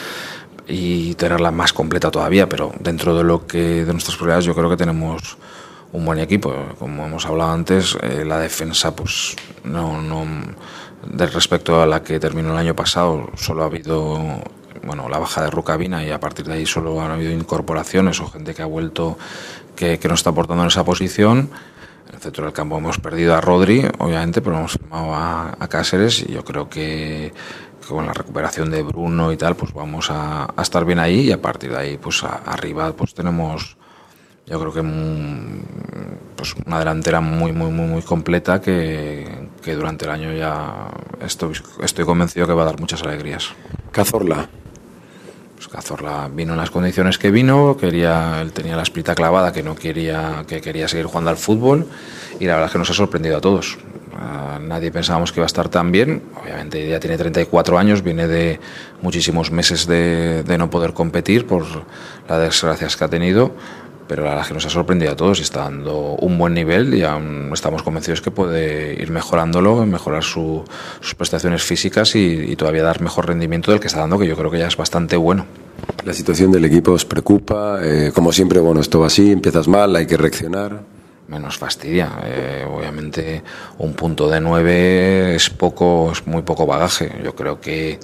y tenerla más completa todavía, pero dentro de lo que de nuestras prioridades yo creo que tenemos un buen equipo. Como hemos hablado antes, eh, la defensa pues no, no de respecto a la que terminó el año pasado, solo ha habido bueno la baja de Rukavina, y a partir de ahí solo han habido incorporaciones o gente que ha vuelto que, que nos está aportando en esa posición. En el centro del campo hemos perdido a Rodri, obviamente, pero hemos firmado a, a Cáceres, y yo creo que, que con la recuperación de Bruno y tal, pues vamos a, a estar bien ahí, y a partir de ahí, pues a, arriba, pues tenemos, yo creo que mm, pues una delantera muy, muy, muy, muy completa que, que durante el año ya estoy, estoy convencido que va a dar muchas alegrías. Cazorla. Pues Cazorla vino en las condiciones que vino, quería, él tenía la espita clavada, que no quería, que quería seguir jugando al fútbol, y la verdad es que nos ha sorprendido a todos. Uh, nadie pensábamos que iba a estar tan bien. Obviamente ya tiene treinta y cuatro años, viene de muchísimos meses de, de no poder competir por las desgracias que ha tenido, pero la verdad es que nos ha sorprendido a todos y está dando un buen nivel y aún estamos convencidos que puede ir mejorándolo, mejorar su, sus prestaciones físicas y, y todavía dar mejor rendimiento del que está dando, que yo creo que ya es bastante bueno. La situación del equipo os preocupa, eh, como siempre, bueno, esto va así, empiezas mal, hay que reaccionar. Menos fastidia, eh, obviamente un punto de nueve es poco, es muy poco bagaje. Yo creo que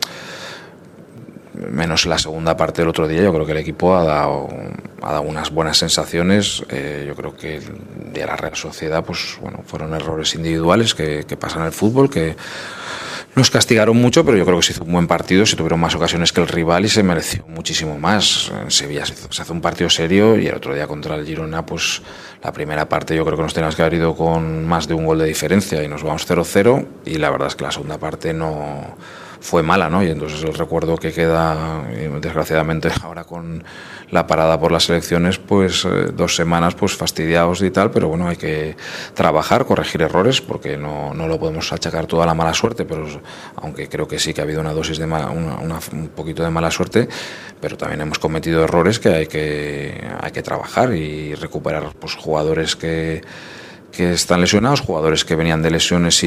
menos la segunda parte del otro día, yo creo que el equipo ha dado, ha dado unas buenas sensaciones. Eh, yo creo que de la Real Sociedad, pues bueno, fueron errores individuales que, que pasan en el fútbol, que nos castigaron mucho, pero yo creo que se hizo un buen partido, se tuvieron más ocasiones que el rival y se mereció muchísimo más. En Sevilla se, hizo, se hace un partido serio y el otro día contra el Girona, pues la primera parte yo creo que nos teníamos que haber ido con más de un gol de diferencia y nos vamos cero cero, y la verdad es que la segunda parte no fue mala, ¿no? Y entonces el recuerdo que queda, desgraciadamente ahora con la parada por las elecciones, pues eh, dos semanas pues fastidiados y tal, pero bueno, hay que trabajar, corregir errores, porque no, no lo podemos achacar toda la mala suerte, pero aunque creo que sí que ha habido una dosis de mala, una, una, un poquito de mala suerte, pero también hemos cometido errores que hay que, hay que trabajar y recuperar pues jugadores que que están lesionados, jugadores que venían de lesiones y,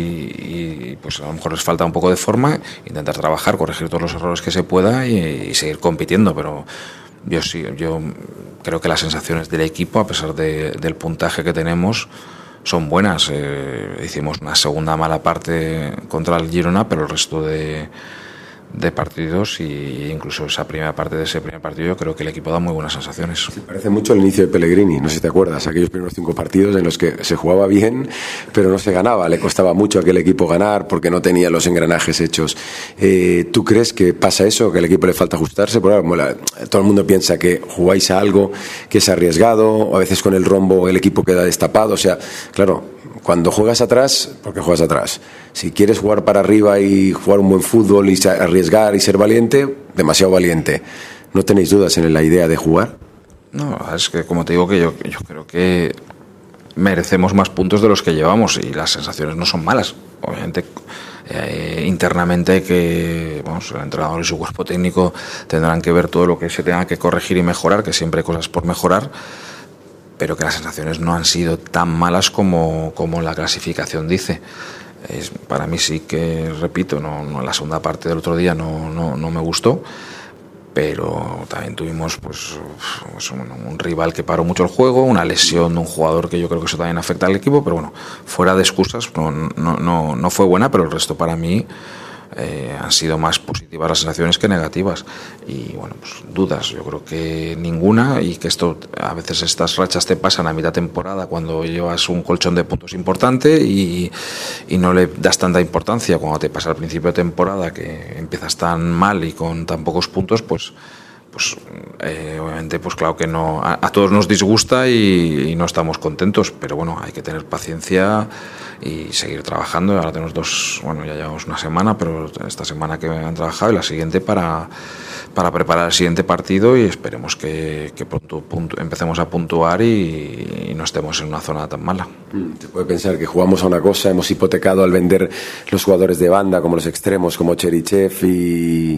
y pues a lo mejor les falta un poco de forma, intentar trabajar, corregir todos los errores que se pueda y, y seguir compitiendo, pero yo sí, yo creo que las sensaciones del equipo, a pesar de, del puntaje que tenemos, son buenas. Eh, hicimos una segunda mala parte contra el Girona, pero el resto de de partidos y incluso esa primera parte de ese primer partido yo creo que el equipo da muy buenas sensaciones. Se parece mucho al inicio de Pellegrini, no sé si te acuerdas, aquellos primeros cinco partidos en los que se jugaba bien pero no se ganaba, le costaba mucho a aquel equipo ganar porque no tenía los engranajes hechos. Eh, ¿Tú crees que pasa eso, que al equipo le falta ajustarse? Porque como la, todo el mundo piensa que jugáis a algo que es arriesgado, o a veces con el rombo el equipo queda destapado, o sea, claro, cuando juegas atrás, ¿por qué juegas atrás? Si quieres jugar para arriba y jugar un buen fútbol y arriesgar y ser valiente, demasiado valiente. ¿No tenéis dudas en la idea de jugar? No, es que como te digo que yo, yo creo que merecemos más puntos de los que llevamos y las sensaciones no son malas. Obviamente eh, internamente que vamos, el entrenador y su cuerpo técnico tendrán que ver todo lo que se tenga que corregir y mejorar, que siempre hay cosas por mejorar, pero que las sensaciones no han sido tan malas como, como la clasificación dice. Es, para mí sí que, repito, no, no, la segunda parte del otro día no, no, no me gustó, pero también tuvimos pues, pues un, un rival que paró mucho el juego, una lesión de un jugador que yo creo que eso también afecta al equipo, pero bueno, fuera de excusas, no, no, no, no fue buena, pero el resto para mí eh, han sido más positivas las sensaciones que negativas. Y bueno, pues dudas, yo creo que ninguna, y que esto a veces estas rachas te pasan a mitad temporada cuando llevas un colchón de puntos importante y, y no le das tanta importancia. Cuando te pasa al principio de temporada que empiezas tan mal y con tan pocos puntos, pues pues eh, obviamente pues claro que no a, a todos nos disgusta y, y no estamos contentos, pero bueno, hay que tener paciencia y seguir trabajando. Ahora tenemos dos, bueno, ya llevamos una semana, pero esta semana que han trabajado y la siguiente para, para preparar el siguiente partido, y esperemos que, que pronto puntu, empecemos a puntuar y, y no estemos en una zona tan mala. Se puede pensar que jugamos a una cosa, hemos hipotecado al vender los jugadores de banda como los extremos, como Cherichev y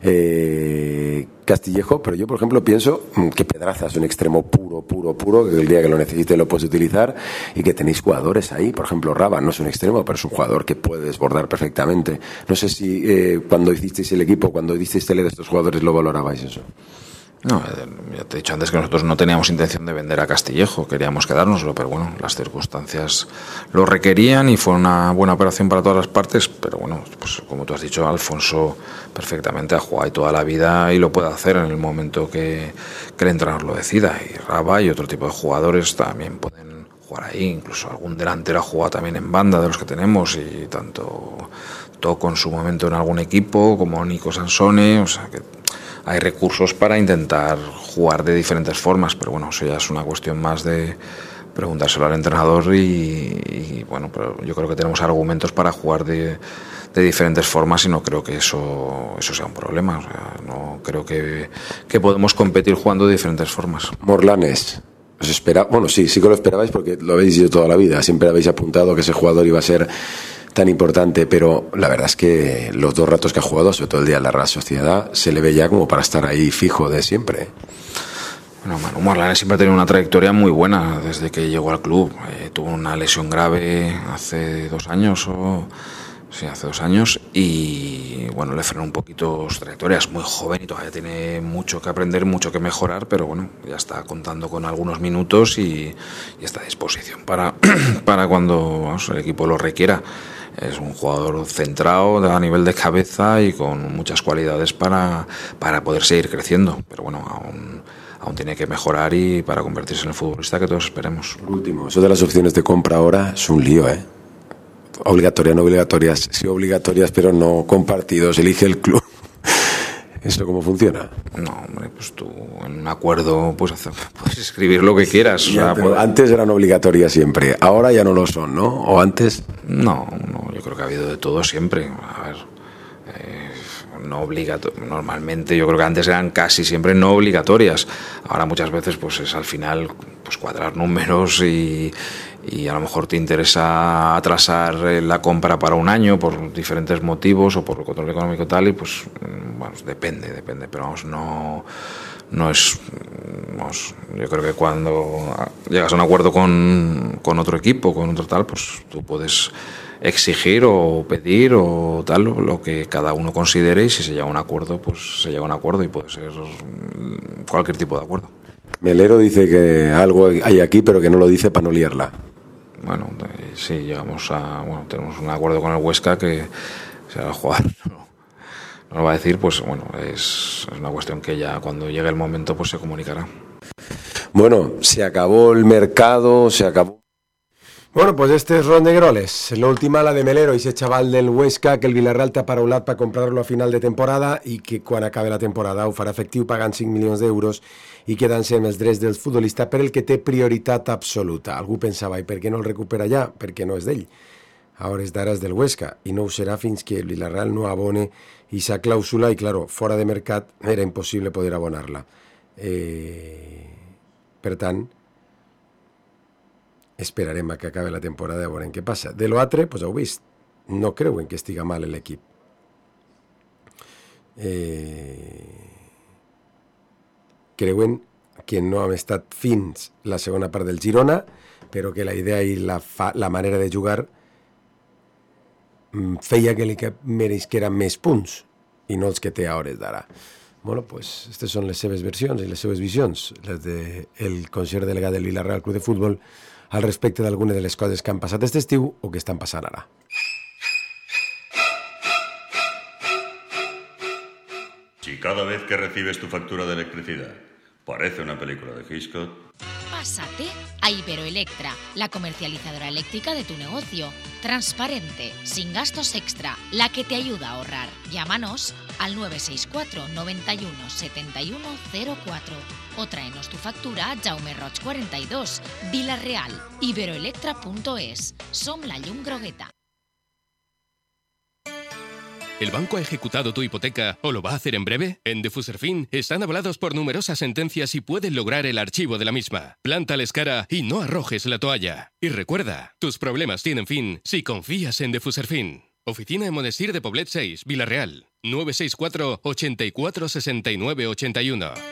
eh, Castillejo, pero yo por ejemplo pienso que Pedraza es un extremo puro, puro, puro, que el día que lo necesite lo puedes utilizar, y que tenéis jugadores ahí. Por ejemplo, Raba no es un extremo, pero es un jugador que puede desbordar perfectamente. No sé si eh, cuando hicisteis el equipo, cuando disteis tele de estos jugadores, lo valorabais eso. No, ya te he dicho antes que nosotros no teníamos intención de vender a Castillejo, queríamos quedárnoslo, pero bueno, las circunstancias lo requerían y fue una buena operación para todas las partes. Pero bueno, pues como tú has dicho, Alfonso perfectamente ha jugado ahí toda la vida y lo puede hacer en el momento que, que el entrenador lo decida, y Raba y otro tipo de jugadores también pueden jugar ahí, incluso algún delantero ha jugado también en banda de los que tenemos, y tanto Toco en su momento en algún equipo como Nico Sansone, o sea que hay recursos para intentar jugar de diferentes formas, pero bueno, eso ya es una cuestión más de preguntárselo al entrenador y, y bueno, pero yo creo que tenemos argumentos para jugar de, de diferentes formas y no creo que eso, eso sea un problema. O sea, no creo que, que podemos competir jugando de diferentes formas. Morlanes, os espera, bueno, sí, sí que lo esperabais porque lo habéis dicho toda la vida, siempre habéis apuntado que ese jugador iba a ser tan importante, pero la verdad es que los dos ratos que ha jugado, sobre todo el día de la Real Sociedad, se le ve ya como para estar ahí fijo de siempre. Bueno, Manu Morlanes siempre ha tenido una trayectoria muy buena desde que llegó al club. Eh, tuvo una lesión grave hace dos años o sí, hace dos años y bueno, le frenó un poquito su trayectoria. Es muy joven y todavía tiene mucho que aprender, mucho que mejorar, pero bueno, ya está contando con algunos minutos y, y está a disposición para, para cuando vamos, el equipo lo requiera. Es un jugador centrado a nivel de cabeza y con muchas cualidades para, para poder seguir creciendo, pero bueno, aún aún tiene que mejorar y para convertirse en el futbolista que todos esperemos. Por último, eso de las opciones de compra ahora es un lío, ¿eh? Obligatorias, no obligatorias, sí obligatorias, pero no compartidos, elige el club. ¿Eso cómo funciona? No, hombre, pues tú en un acuerdo pues, hacer, puedes escribir lo que quieras. O sea, pero pues, antes eran obligatorias siempre, ahora ya no lo son, ¿no? ¿O antes? No, no, yo creo que ha habido de todo siempre. A ver, eh, no obligatorias. Normalmente yo creo que antes eran casi siempre no obligatorias. Ahora muchas veces pues es al final pues cuadrar números y, y a lo mejor te interesa atrasar la compra para un año por diferentes motivos o por el control económico tal y pues bueno, depende, depende, pero vamos, no no es vamos, yo creo que cuando llegas a un acuerdo con, con otro equipo, con otro tal, pues tú puedes exigir o pedir o tal lo que cada uno considere y si se llega a un acuerdo, pues se llega a un acuerdo y puede ser cualquier tipo de acuerdo. Melero dice que algo hay aquí pero que no lo dice para no liarla. Bueno, eh, sí, llegamos a bueno, tenemos un acuerdo con el Huesca que se va a jugar, no, no lo va a decir, pues bueno, es, es una cuestión que ya cuando llegue el momento pues se comunicará. Bueno, se acabó el mercado, se acabó. Bueno, pues este és Ron de Groles, la última la de Melero, ese chaval del Huesca que el Villarreal t'ha paraulat per comprar-lo a final de temporada i que quan acabi la temporada ho farà efectiu pagant cinc milions d'euros i quedant-se amb els drets del futbolista per el que té prioritat absoluta. Algú pensava, i per què no el recupera ja? Perquè no és d'ell. A hores d'ara és del Huesca i no ho serà fins que el Villarreal no abone aquesta clàusula i, claro, fora de mercat era impossible poder abonar-la. Eh, per tant, esperarem a que acabe la temporada a veure què passa. De l'altre, doncs heu vist, no creuen que estiga mal l'equip. Eh, creuen que no hem estat fins la segona part del Girona, però que la idea i la, fa, la manera de jugar feia que l'equip mereixera més punts i no els que té a hores d'ara. Bueno, pues aquestes són les seves versions i les seves visions, les del conseller delegat del Villarreal Club de Futbol al respecte d'alguna de les coses que han passat aquest estiu o que estan passant ara. Si cada vez que recibes tu factura de electricidad parece una película de Hitchcock... Pásate a Iberoelectra, la comercializadora eléctrica de tu negocio. Transparente, sin gastos extra, la que te ayuda a ahorrar. Llámanos al nueve seis cuatro noventa y uno setenta y uno cero cuatro o tráenos tu factura a Jaume Roig cuarenta y dos, Vila-real, iberoelectra punto es. Som la llum grogueta. ¿El banco ha ejecutado tu hipoteca o lo va a hacer en breve? En Defuserfin están avalados por numerosas sentencias y pueden lograr el archivo de la misma. Plántales cara y no arrojes la toalla. Y recuerda, tus problemas tienen fin si confías en Defuserfin. Oficina en Monestir de Poblet seis, Vila-real. nueve seis cuatro ochenta y cuatro sesenta y nueve ochenta y uno.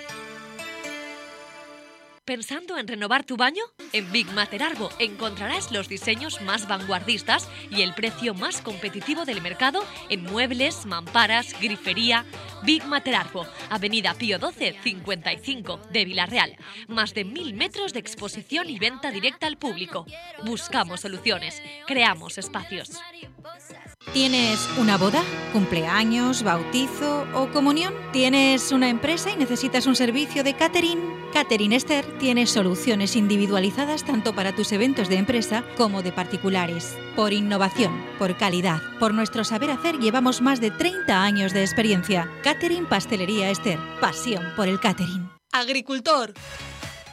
¿Pensando en renovar tu baño? En Big Mater Arbo encontrarás los diseños más vanguardistas y el precio más competitivo del mercado en muebles, mamparas, grifería. Big Mater Arbo, Avenida Pío doce cincuenta y cinco de Vila-real. Más de mil metros de exposición y venta directa al público. Buscamos soluciones, creamos espacios. ¿Tienes una boda, cumpleaños, bautizo o comunión? ¿Tienes una empresa y necesitas un servicio de catering? Catering Esther tiene soluciones individualizadas tanto para tus eventos de empresa como de particulares. Por innovación, por calidad, por nuestro saber hacer llevamos más de treinta años de experiencia. Catering Pastelería Esther, pasión por el catering. Agricultor.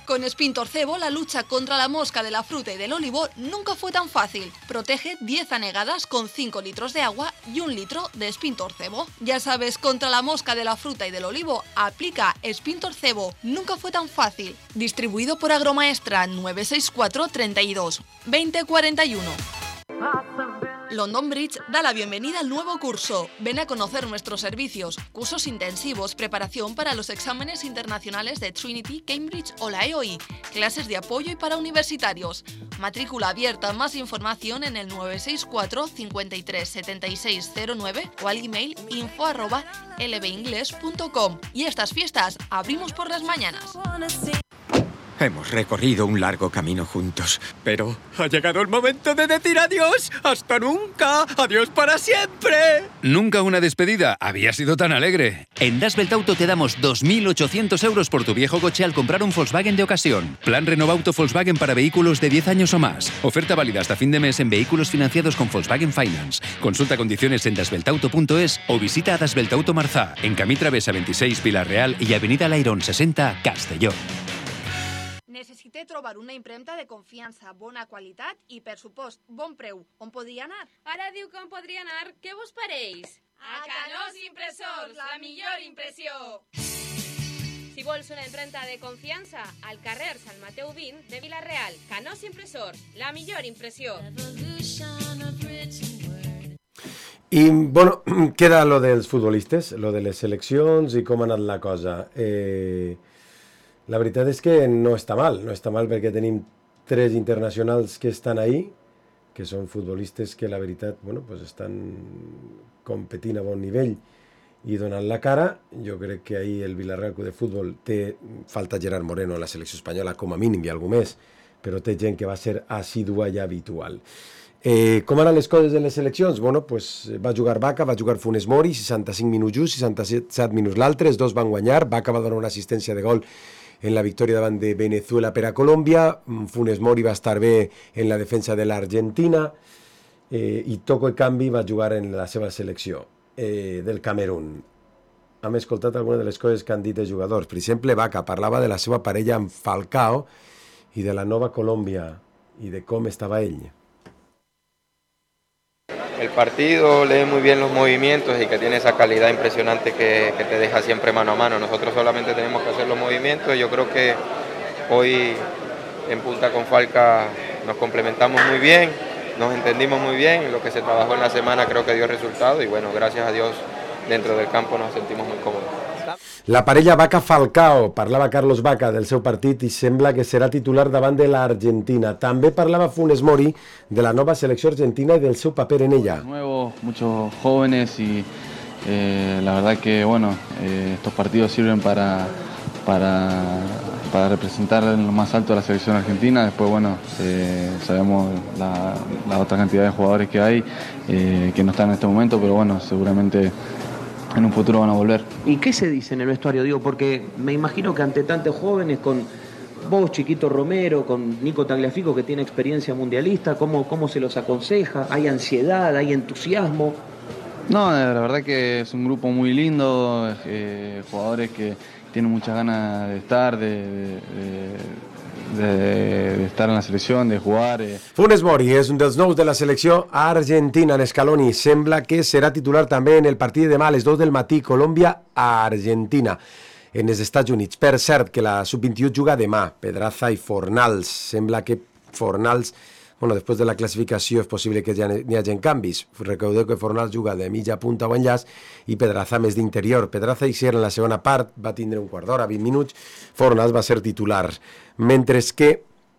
Con Spintorcebo, la lucha contra la mosca de la fruta y del olivo nunca fue tan fácil. Protege diez anegadas con cinco litros de agua y un litro de Spintorcebo. Ya sabes, contra la mosca de la fruta y del olivo, aplica Spintorcebo. Nunca fue tan fácil. Distribuido por Agromaestra nueve seis cuatro, treinta y dos, veinte cuarenta y uno. London Bridge da la bienvenida al nuevo curso. Ven a conocer nuestros servicios, cursos intensivos, preparación para los exámenes internacionales de Trinity, Cambridge o la E O I, clases de apoyo y para universitarios. Matrícula abierta. Más información en el nueve seis cuatro, cincuenta y tres, setenta y seis cero nueve o al email info arroba lbingles punto com. Y estas fiestas abrimos por las mañanas. Hemos recorrido un largo camino juntos, pero ha llegado el momento de decir adiós. ¡Hasta nunca! ¡Adiós para siempre! Nunca una despedida había sido tan alegre. En Das Welt Auto te damos dos mil ochocientos euros por tu viejo coche al comprar un Volkswagen de ocasión. Plan Renovauto Volkswagen para vehículos de diez años o más. Oferta válida hasta fin de mes en vehículos financiados con Volkswagen Finance. Consulta condiciones en das welt auto punto es o visita a Das Welt Auto Marzá, en Camí Travessa veintiséis, Vila-real i Avenida Lairón seixanta, Castelló. Necessite trobar una impremta de confiança, bona qualitat i, per supost, bon preu. On podria anar? Ara diu que on podria anar. Què vos pareix? A Canós Impressors, la millor impressió! Si vols una impremta de confiança, al carrer Sant Mateu vint de Vila-real. Canós Impressors, la millor impressió. I, bueno, queda lo dels futbolistes, lo de les seleccions i com ha anat la cosa. Eh... La veritat és que no està mal, no està mal perquè tenim tres internacionals que estan ahí, que són futbolistes que la veritat, bueno, pues estan competint a bon nivell i donant la cara. Jo crec que ahir el Villarreal Club de Futbol té, falta Gerard Moreno a la selecció espanyola com a mínim i algú més, però té gent que va ser assidua i habitual. Eh, com eren les coses de les seleccions? Bueno, pues va jugar Vaca, va jugar Funes Mori, seixanta-cinc minuts just, seixanta-set minuts l'altre, els dos van guanyar. Vaca va donar una assistència de gol en la victòria davant de Venezuela per a Colòmbia. Funes Mori va estar bé en la defensa de l'Argentina eh, i Toko Ekambi va jugar en la seva selecció eh, del Camerún. Hem escoltat algunes de les coses que han dit els jugadors. Per exemple, Vaca parlava de la seva parella amb Falcao i de la nova Colòmbia i de com estava ell. El partido, lee muy bien los movimientos y que tiene esa calidad impresionante que, que te deja siempre mano a mano. Nosotros solamente tenemos que hacer los movimientos y yo creo que hoy en punta con Falca nos complementamos muy bien, nos entendimos muy bien y lo que se trabajó en la semana creo que dio resultado y bueno, gracias a Dios dentro del campo nos sentimos muy cómodos. La parella Vaca-Falcao, parlava Carlos Vaca del seu partit i sembla que serà titular davant de l'Argentina. També parlava Funes Mori de la nova selecció argentina i del seu paper en ella. Nuevos, muchos jóvenes y eh, la verdad que bueno, eh, estos partidos sirven para, para, para representar en lo más alto a la selección argentina. Después bueno, eh, sabemos la, la otra cantidad de jugadores que hay eh, que no están en este momento, pero bueno, seguramente en un futuro van a volver. ¿Y qué se dice en el vestuario? Digo, porque me imagino que ante tantos jóvenes, con vos, Chiquito Romero, con Nico Tagliafico, que tiene experiencia mundialista, ¿cómo, cómo se los aconseja? ¿Hay ansiedad? ¿Hay entusiasmo? No, la verdad que es un grupo muy lindo, eh, jugadores que tienen muchas ganas de estar, de... de, de De, de estar en la selecció, de jugar. Eh. Funes Mori és un dels nous de la selecció argentina. En Scaloni sembla que serà titular també en el partit de demà a les dues del matí, Colòmbia-Argentina, en els Estats Units. Per cert, que la sub vint-i-u juga demà, Pedraza i Fornals. Sembla que Fornals, bueno, després de la classificació és possible que ja n'hi hagi canvis. Recordeu que Fornals juga de mitja punta o enllaç i Pedraza més d'interior. Pedraza hi en la segona part va tindre un quart d'hora, vint minuts. Fornals va ser titular. Mentre que,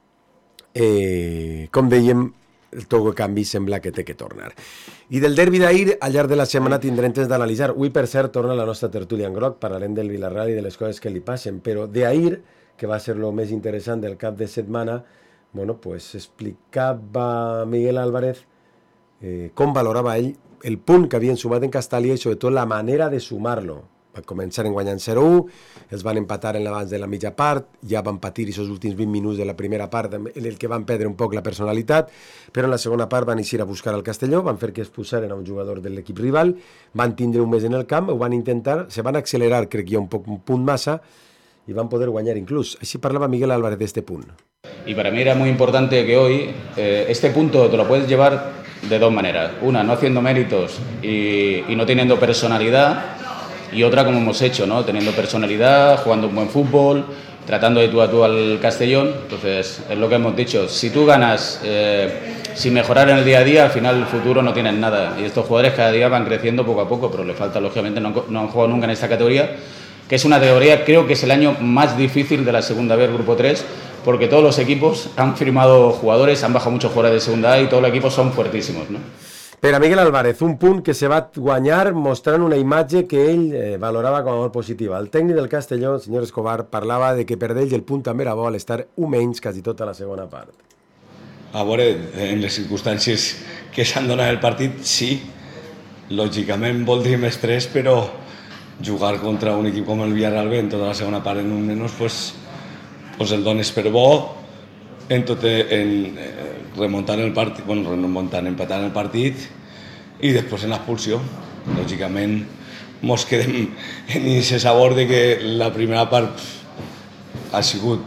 eh, com dèiem, el Toko Ekambi sembla que té que tornar. I del derbi d'ahir, al llarg de la setmana tindrem temps d'analitzar. Avui, per cert, torna la nostra tertúlia en groc, parlarem del Villarreal i de les coses que li passen, però d'ahir, que va ser el més interessant del cap de setmana, bueno, pues explicava Miguel Álvarez eh, com valorava ell el punt que havien sumat en Castàlia i sobretot la manera de sumar-lo. Van començar en guanyant zero a u, els van empatar en l'abans de la mitja part, ja van patir aquests últims vint minuts de la primera part en el que van perdre un poc la personalitat, però en la segona part van eixir a buscar al Castelló, van fer que es posaren a un jugador de l'equip rival, van tindre un mes en el camp, ho van intentar, se van accelerar, crec que hi ha un, poc, un punt massa, i van poder guanyar inclús. Així parlava Miguel Álvarez d'este punt. Y para mí era muy importante que hoy eh, este punto te lo puedes llevar de dos maneras. Una, no haciendo méritos y, y no teniendo personalidad, y otra como hemos hecho, ¿no? Teniendo personalidad, jugando un buen fútbol, tratando de tú a tú al Castellón. Entonces, es lo que hemos dicho, si tú ganas eh, sin mejorar en el día a día, al final el futuro no tienes nada. Y estos jugadores cada día van creciendo poco a poco, pero le falta, lógicamente, no, no han jugado nunca en esta categoría, que es una categoría, creo que es el año más difícil de la segunda B, Grupo tres, porque todos los equipos han firmado jugadores, han bajado muchos jugadores de segunda A y todos los equipos son fuertísimos, ¿no? Per a Miguel Álvarez, un punt que se va guanyar mostrant una imatge que ell eh, valorava com a molt positiva. El tècnic del Castelló, el senyor Escobar, parlava de que per ell el punt també era bo al estar un menys quasi tota la segona part. A veure, en les circumstàncies que s'han donat el partit, sí, lògicament voldríem més tres, però jugar contra un equip com el Villarreal B en tota la segona part en un menys, pues, pues el dones per bo, en tot, en eh, remuntant el partit, bueno, remuntant, empatant el partit i després en l'expulsió. Lògicament, mos quedem en aquest sabor de que la primera part ha sigut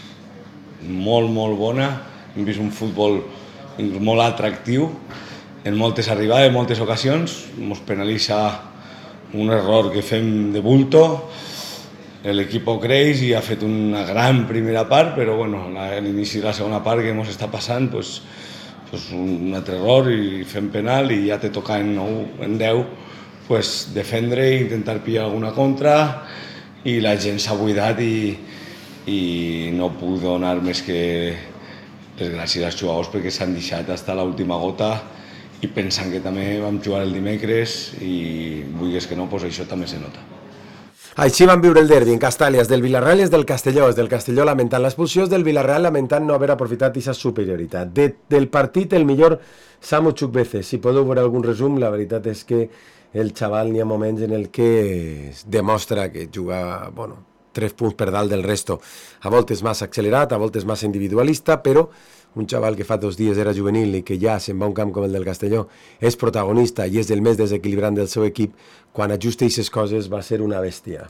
molt, molt bona. Hem vist un futbol molt atractiu en moltes arribades, en moltes ocasions. Mos penalitza un error que fem de bulto. L'equip creix i ha fet una gran primera part, però bueno, a l'inici de la segona part que ens està passant, pues, pues un altre error i fem penal i ja te toca en nou, en deu, pues defendre i intentar pillar alguna contra, i la gent s'ha buidat i, i no puc donar més que les gràcies als jugadors perquè s'han deixat fins a l'última gota i pensant que també vam jugar el dimecres i vulguis que no, pues això també se nota. Així van viure el derbi en Castàlies del Villarreal i del Castelló. És del Castelló lamentant l'expulsió, és del Villarreal lamentant no haver aprofitat aquesta superioritat. De, del partit el millor Samu Chukwueze. Si podeu veure algun resum, la veritat és que el xaval n'hi ha moments en el que demostra que juga, bueno, tres punts per dalt del resto. A voltes massa accelerat, a voltes massa individualista, però un xaval que fa dos dies era juvenil i que ja se'n va a un camp com el del Castelló és protagonista i és el més desequilibrant del seu equip, quan ajusta aquestes coses va ser una bestia.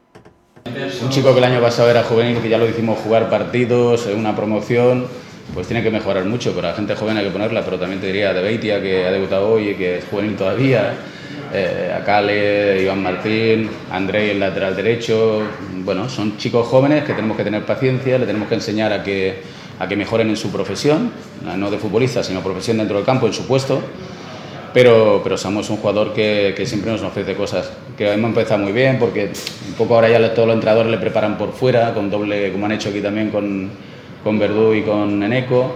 Un chico que el año pasado era juvenil, que ya lo hicimos jugar partidos, una promoción, pues tiene que mejorar mucho, pero a la gente joven hay que ponerla, pero también te diría de Beitia, que ha debutado hoy y que es juvenil todavía, eh, a Cale, Iván Martín, Andrei, el lateral derecho. Bueno, son chicos jóvenes que tenemos que tener paciencia, le tenemos que enseñar a que, a que mejoren en su profesión, no de futbolista, sino profesión dentro del campo, en su puesto. Pero, pero Samu es un jugador que, que siempre nos ofrece cosas, que hemos empezado muy bien, porque un poco ahora ya todos los entrenadores le preparan por fuera, con doble, como han hecho aquí también con, con Verdú y con Eneco,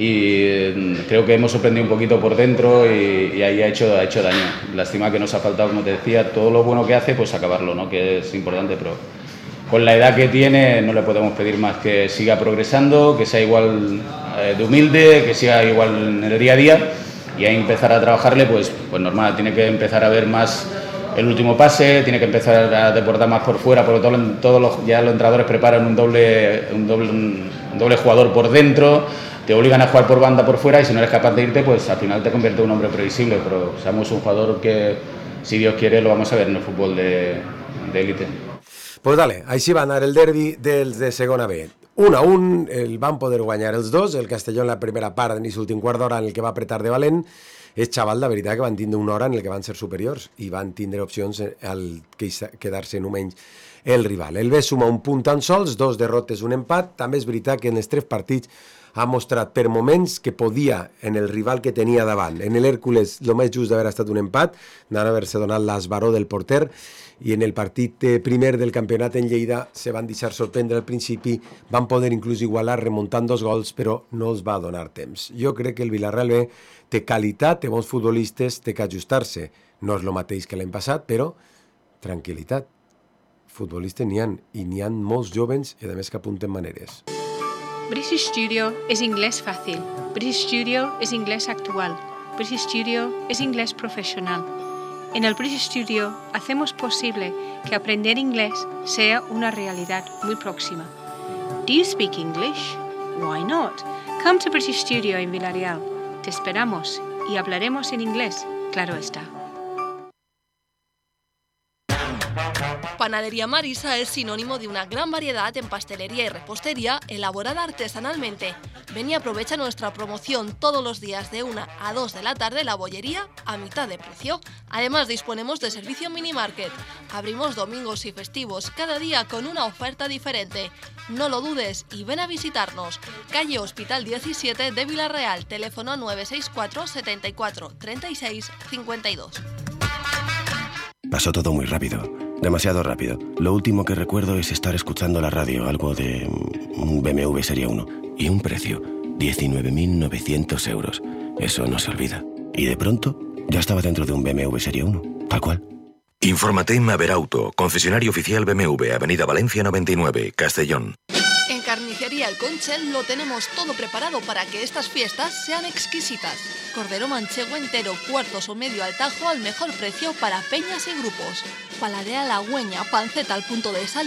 y creo que hemos sorprendido un poquito por dentro y, y ahí ha hecho, ha hecho daño. Lástima que nos ha faltado, como te decía, todo lo bueno que hace, pues acabarlo, ¿no? Que es importante, pero con la edad que tiene no le podemos pedir más que siga progresando, que sea igual eh, de humilde, que siga igual en el día a día. Y ahí empezar a trabajarle, pues, pues normal, tiene que empezar a ver más el último pase, tiene que empezar a deportar más por fuera, porque todo, todos los, ya los entrenadores preparan un doble, un, doble, un, un doble jugador por dentro, te obligan a jugar por banda por fuera y si no eres capaz de irte, pues al final te convierte en un hombre previsible, pero Samu es un jugador que, si Dios quiere, lo vamos a ver en el fútbol de élite. Pues dale, així va anar el derbi dels de segona B. Un a un, el van poder guanyar els dos, el Castelló en la primera part, en l'últim quart d'hora en el que va apretar de valent, és xaval, la veritat, que van tindre una hora en el que van ser superiors i van tindre opcions al quedar-se en un menys el rival. El B suma un punt tan sols, dos derrotes, un empat. També és veritat que en els tres partits ha mostrat per moments que podia en el rival que tenia davant. En l'Hèrcules, el més just d'haver estat un empat, d'haver haver-se donat l'esbaró del porter, i en el partit primer del campionat en Lleida se van deixar sorprendre al principi, van poder inclús igualar remuntant dos gols, però no els va donar temps. Jo crec que el Villarreal B té qualitat, té bons futbolistes, té que ajustar-se. No és el mateix que l'any passat, però tranquil·litat. Futbolistes n'hi ha, i n'hi ha molts jovens i a més que apunten maneres. British Studio es inglés fácil. British Studio es inglés actual. British Studio es inglés profesional. En el British Studio hacemos posible que aprender inglés sea una realidad muy próxima. Do you speak English? Why not? Come to British Studio en Villarreal. Te esperamos y hablaremos en inglés, claro está. Panadería Marisa es sinónimo de una gran variedad en pastelería y repostería elaborada artesanalmente. Ven y aprovecha nuestra promoción todos los días de una a dos de la tarde la bollería a mitad de precio. Además disponemos de servicio mini market. Abrimos domingos y festivos cada día con una oferta diferente. No lo dudes y ven a visitarnos. Calle Hospital diecisiete de Villarreal, teléfono nueve seis cuatro, setenta y cuatro, treinta y seis, cincuenta y dos. Pasó todo muy rápido, demasiado rápido. Lo último que recuerdo es estar escuchando la radio, algo de un B M W Serie uno. Y un precio, diecinueve mil novecientos euros. Eso no se olvida. Y de pronto, ya estaba dentro de un B M W Serie uno, tal cual. Infórmate en Maverauto, concesionario oficial B M W, Avenida Valencia noventa y nueve, Castellón. En Carnicería El Conchel lo tenemos todo preparado para que estas fiestas sean exquisitas. Cordero manchego entero, cuartos o medio al tajo al mejor precio para peñas y grupos. Paladea halagüeña, panceta al punto de sal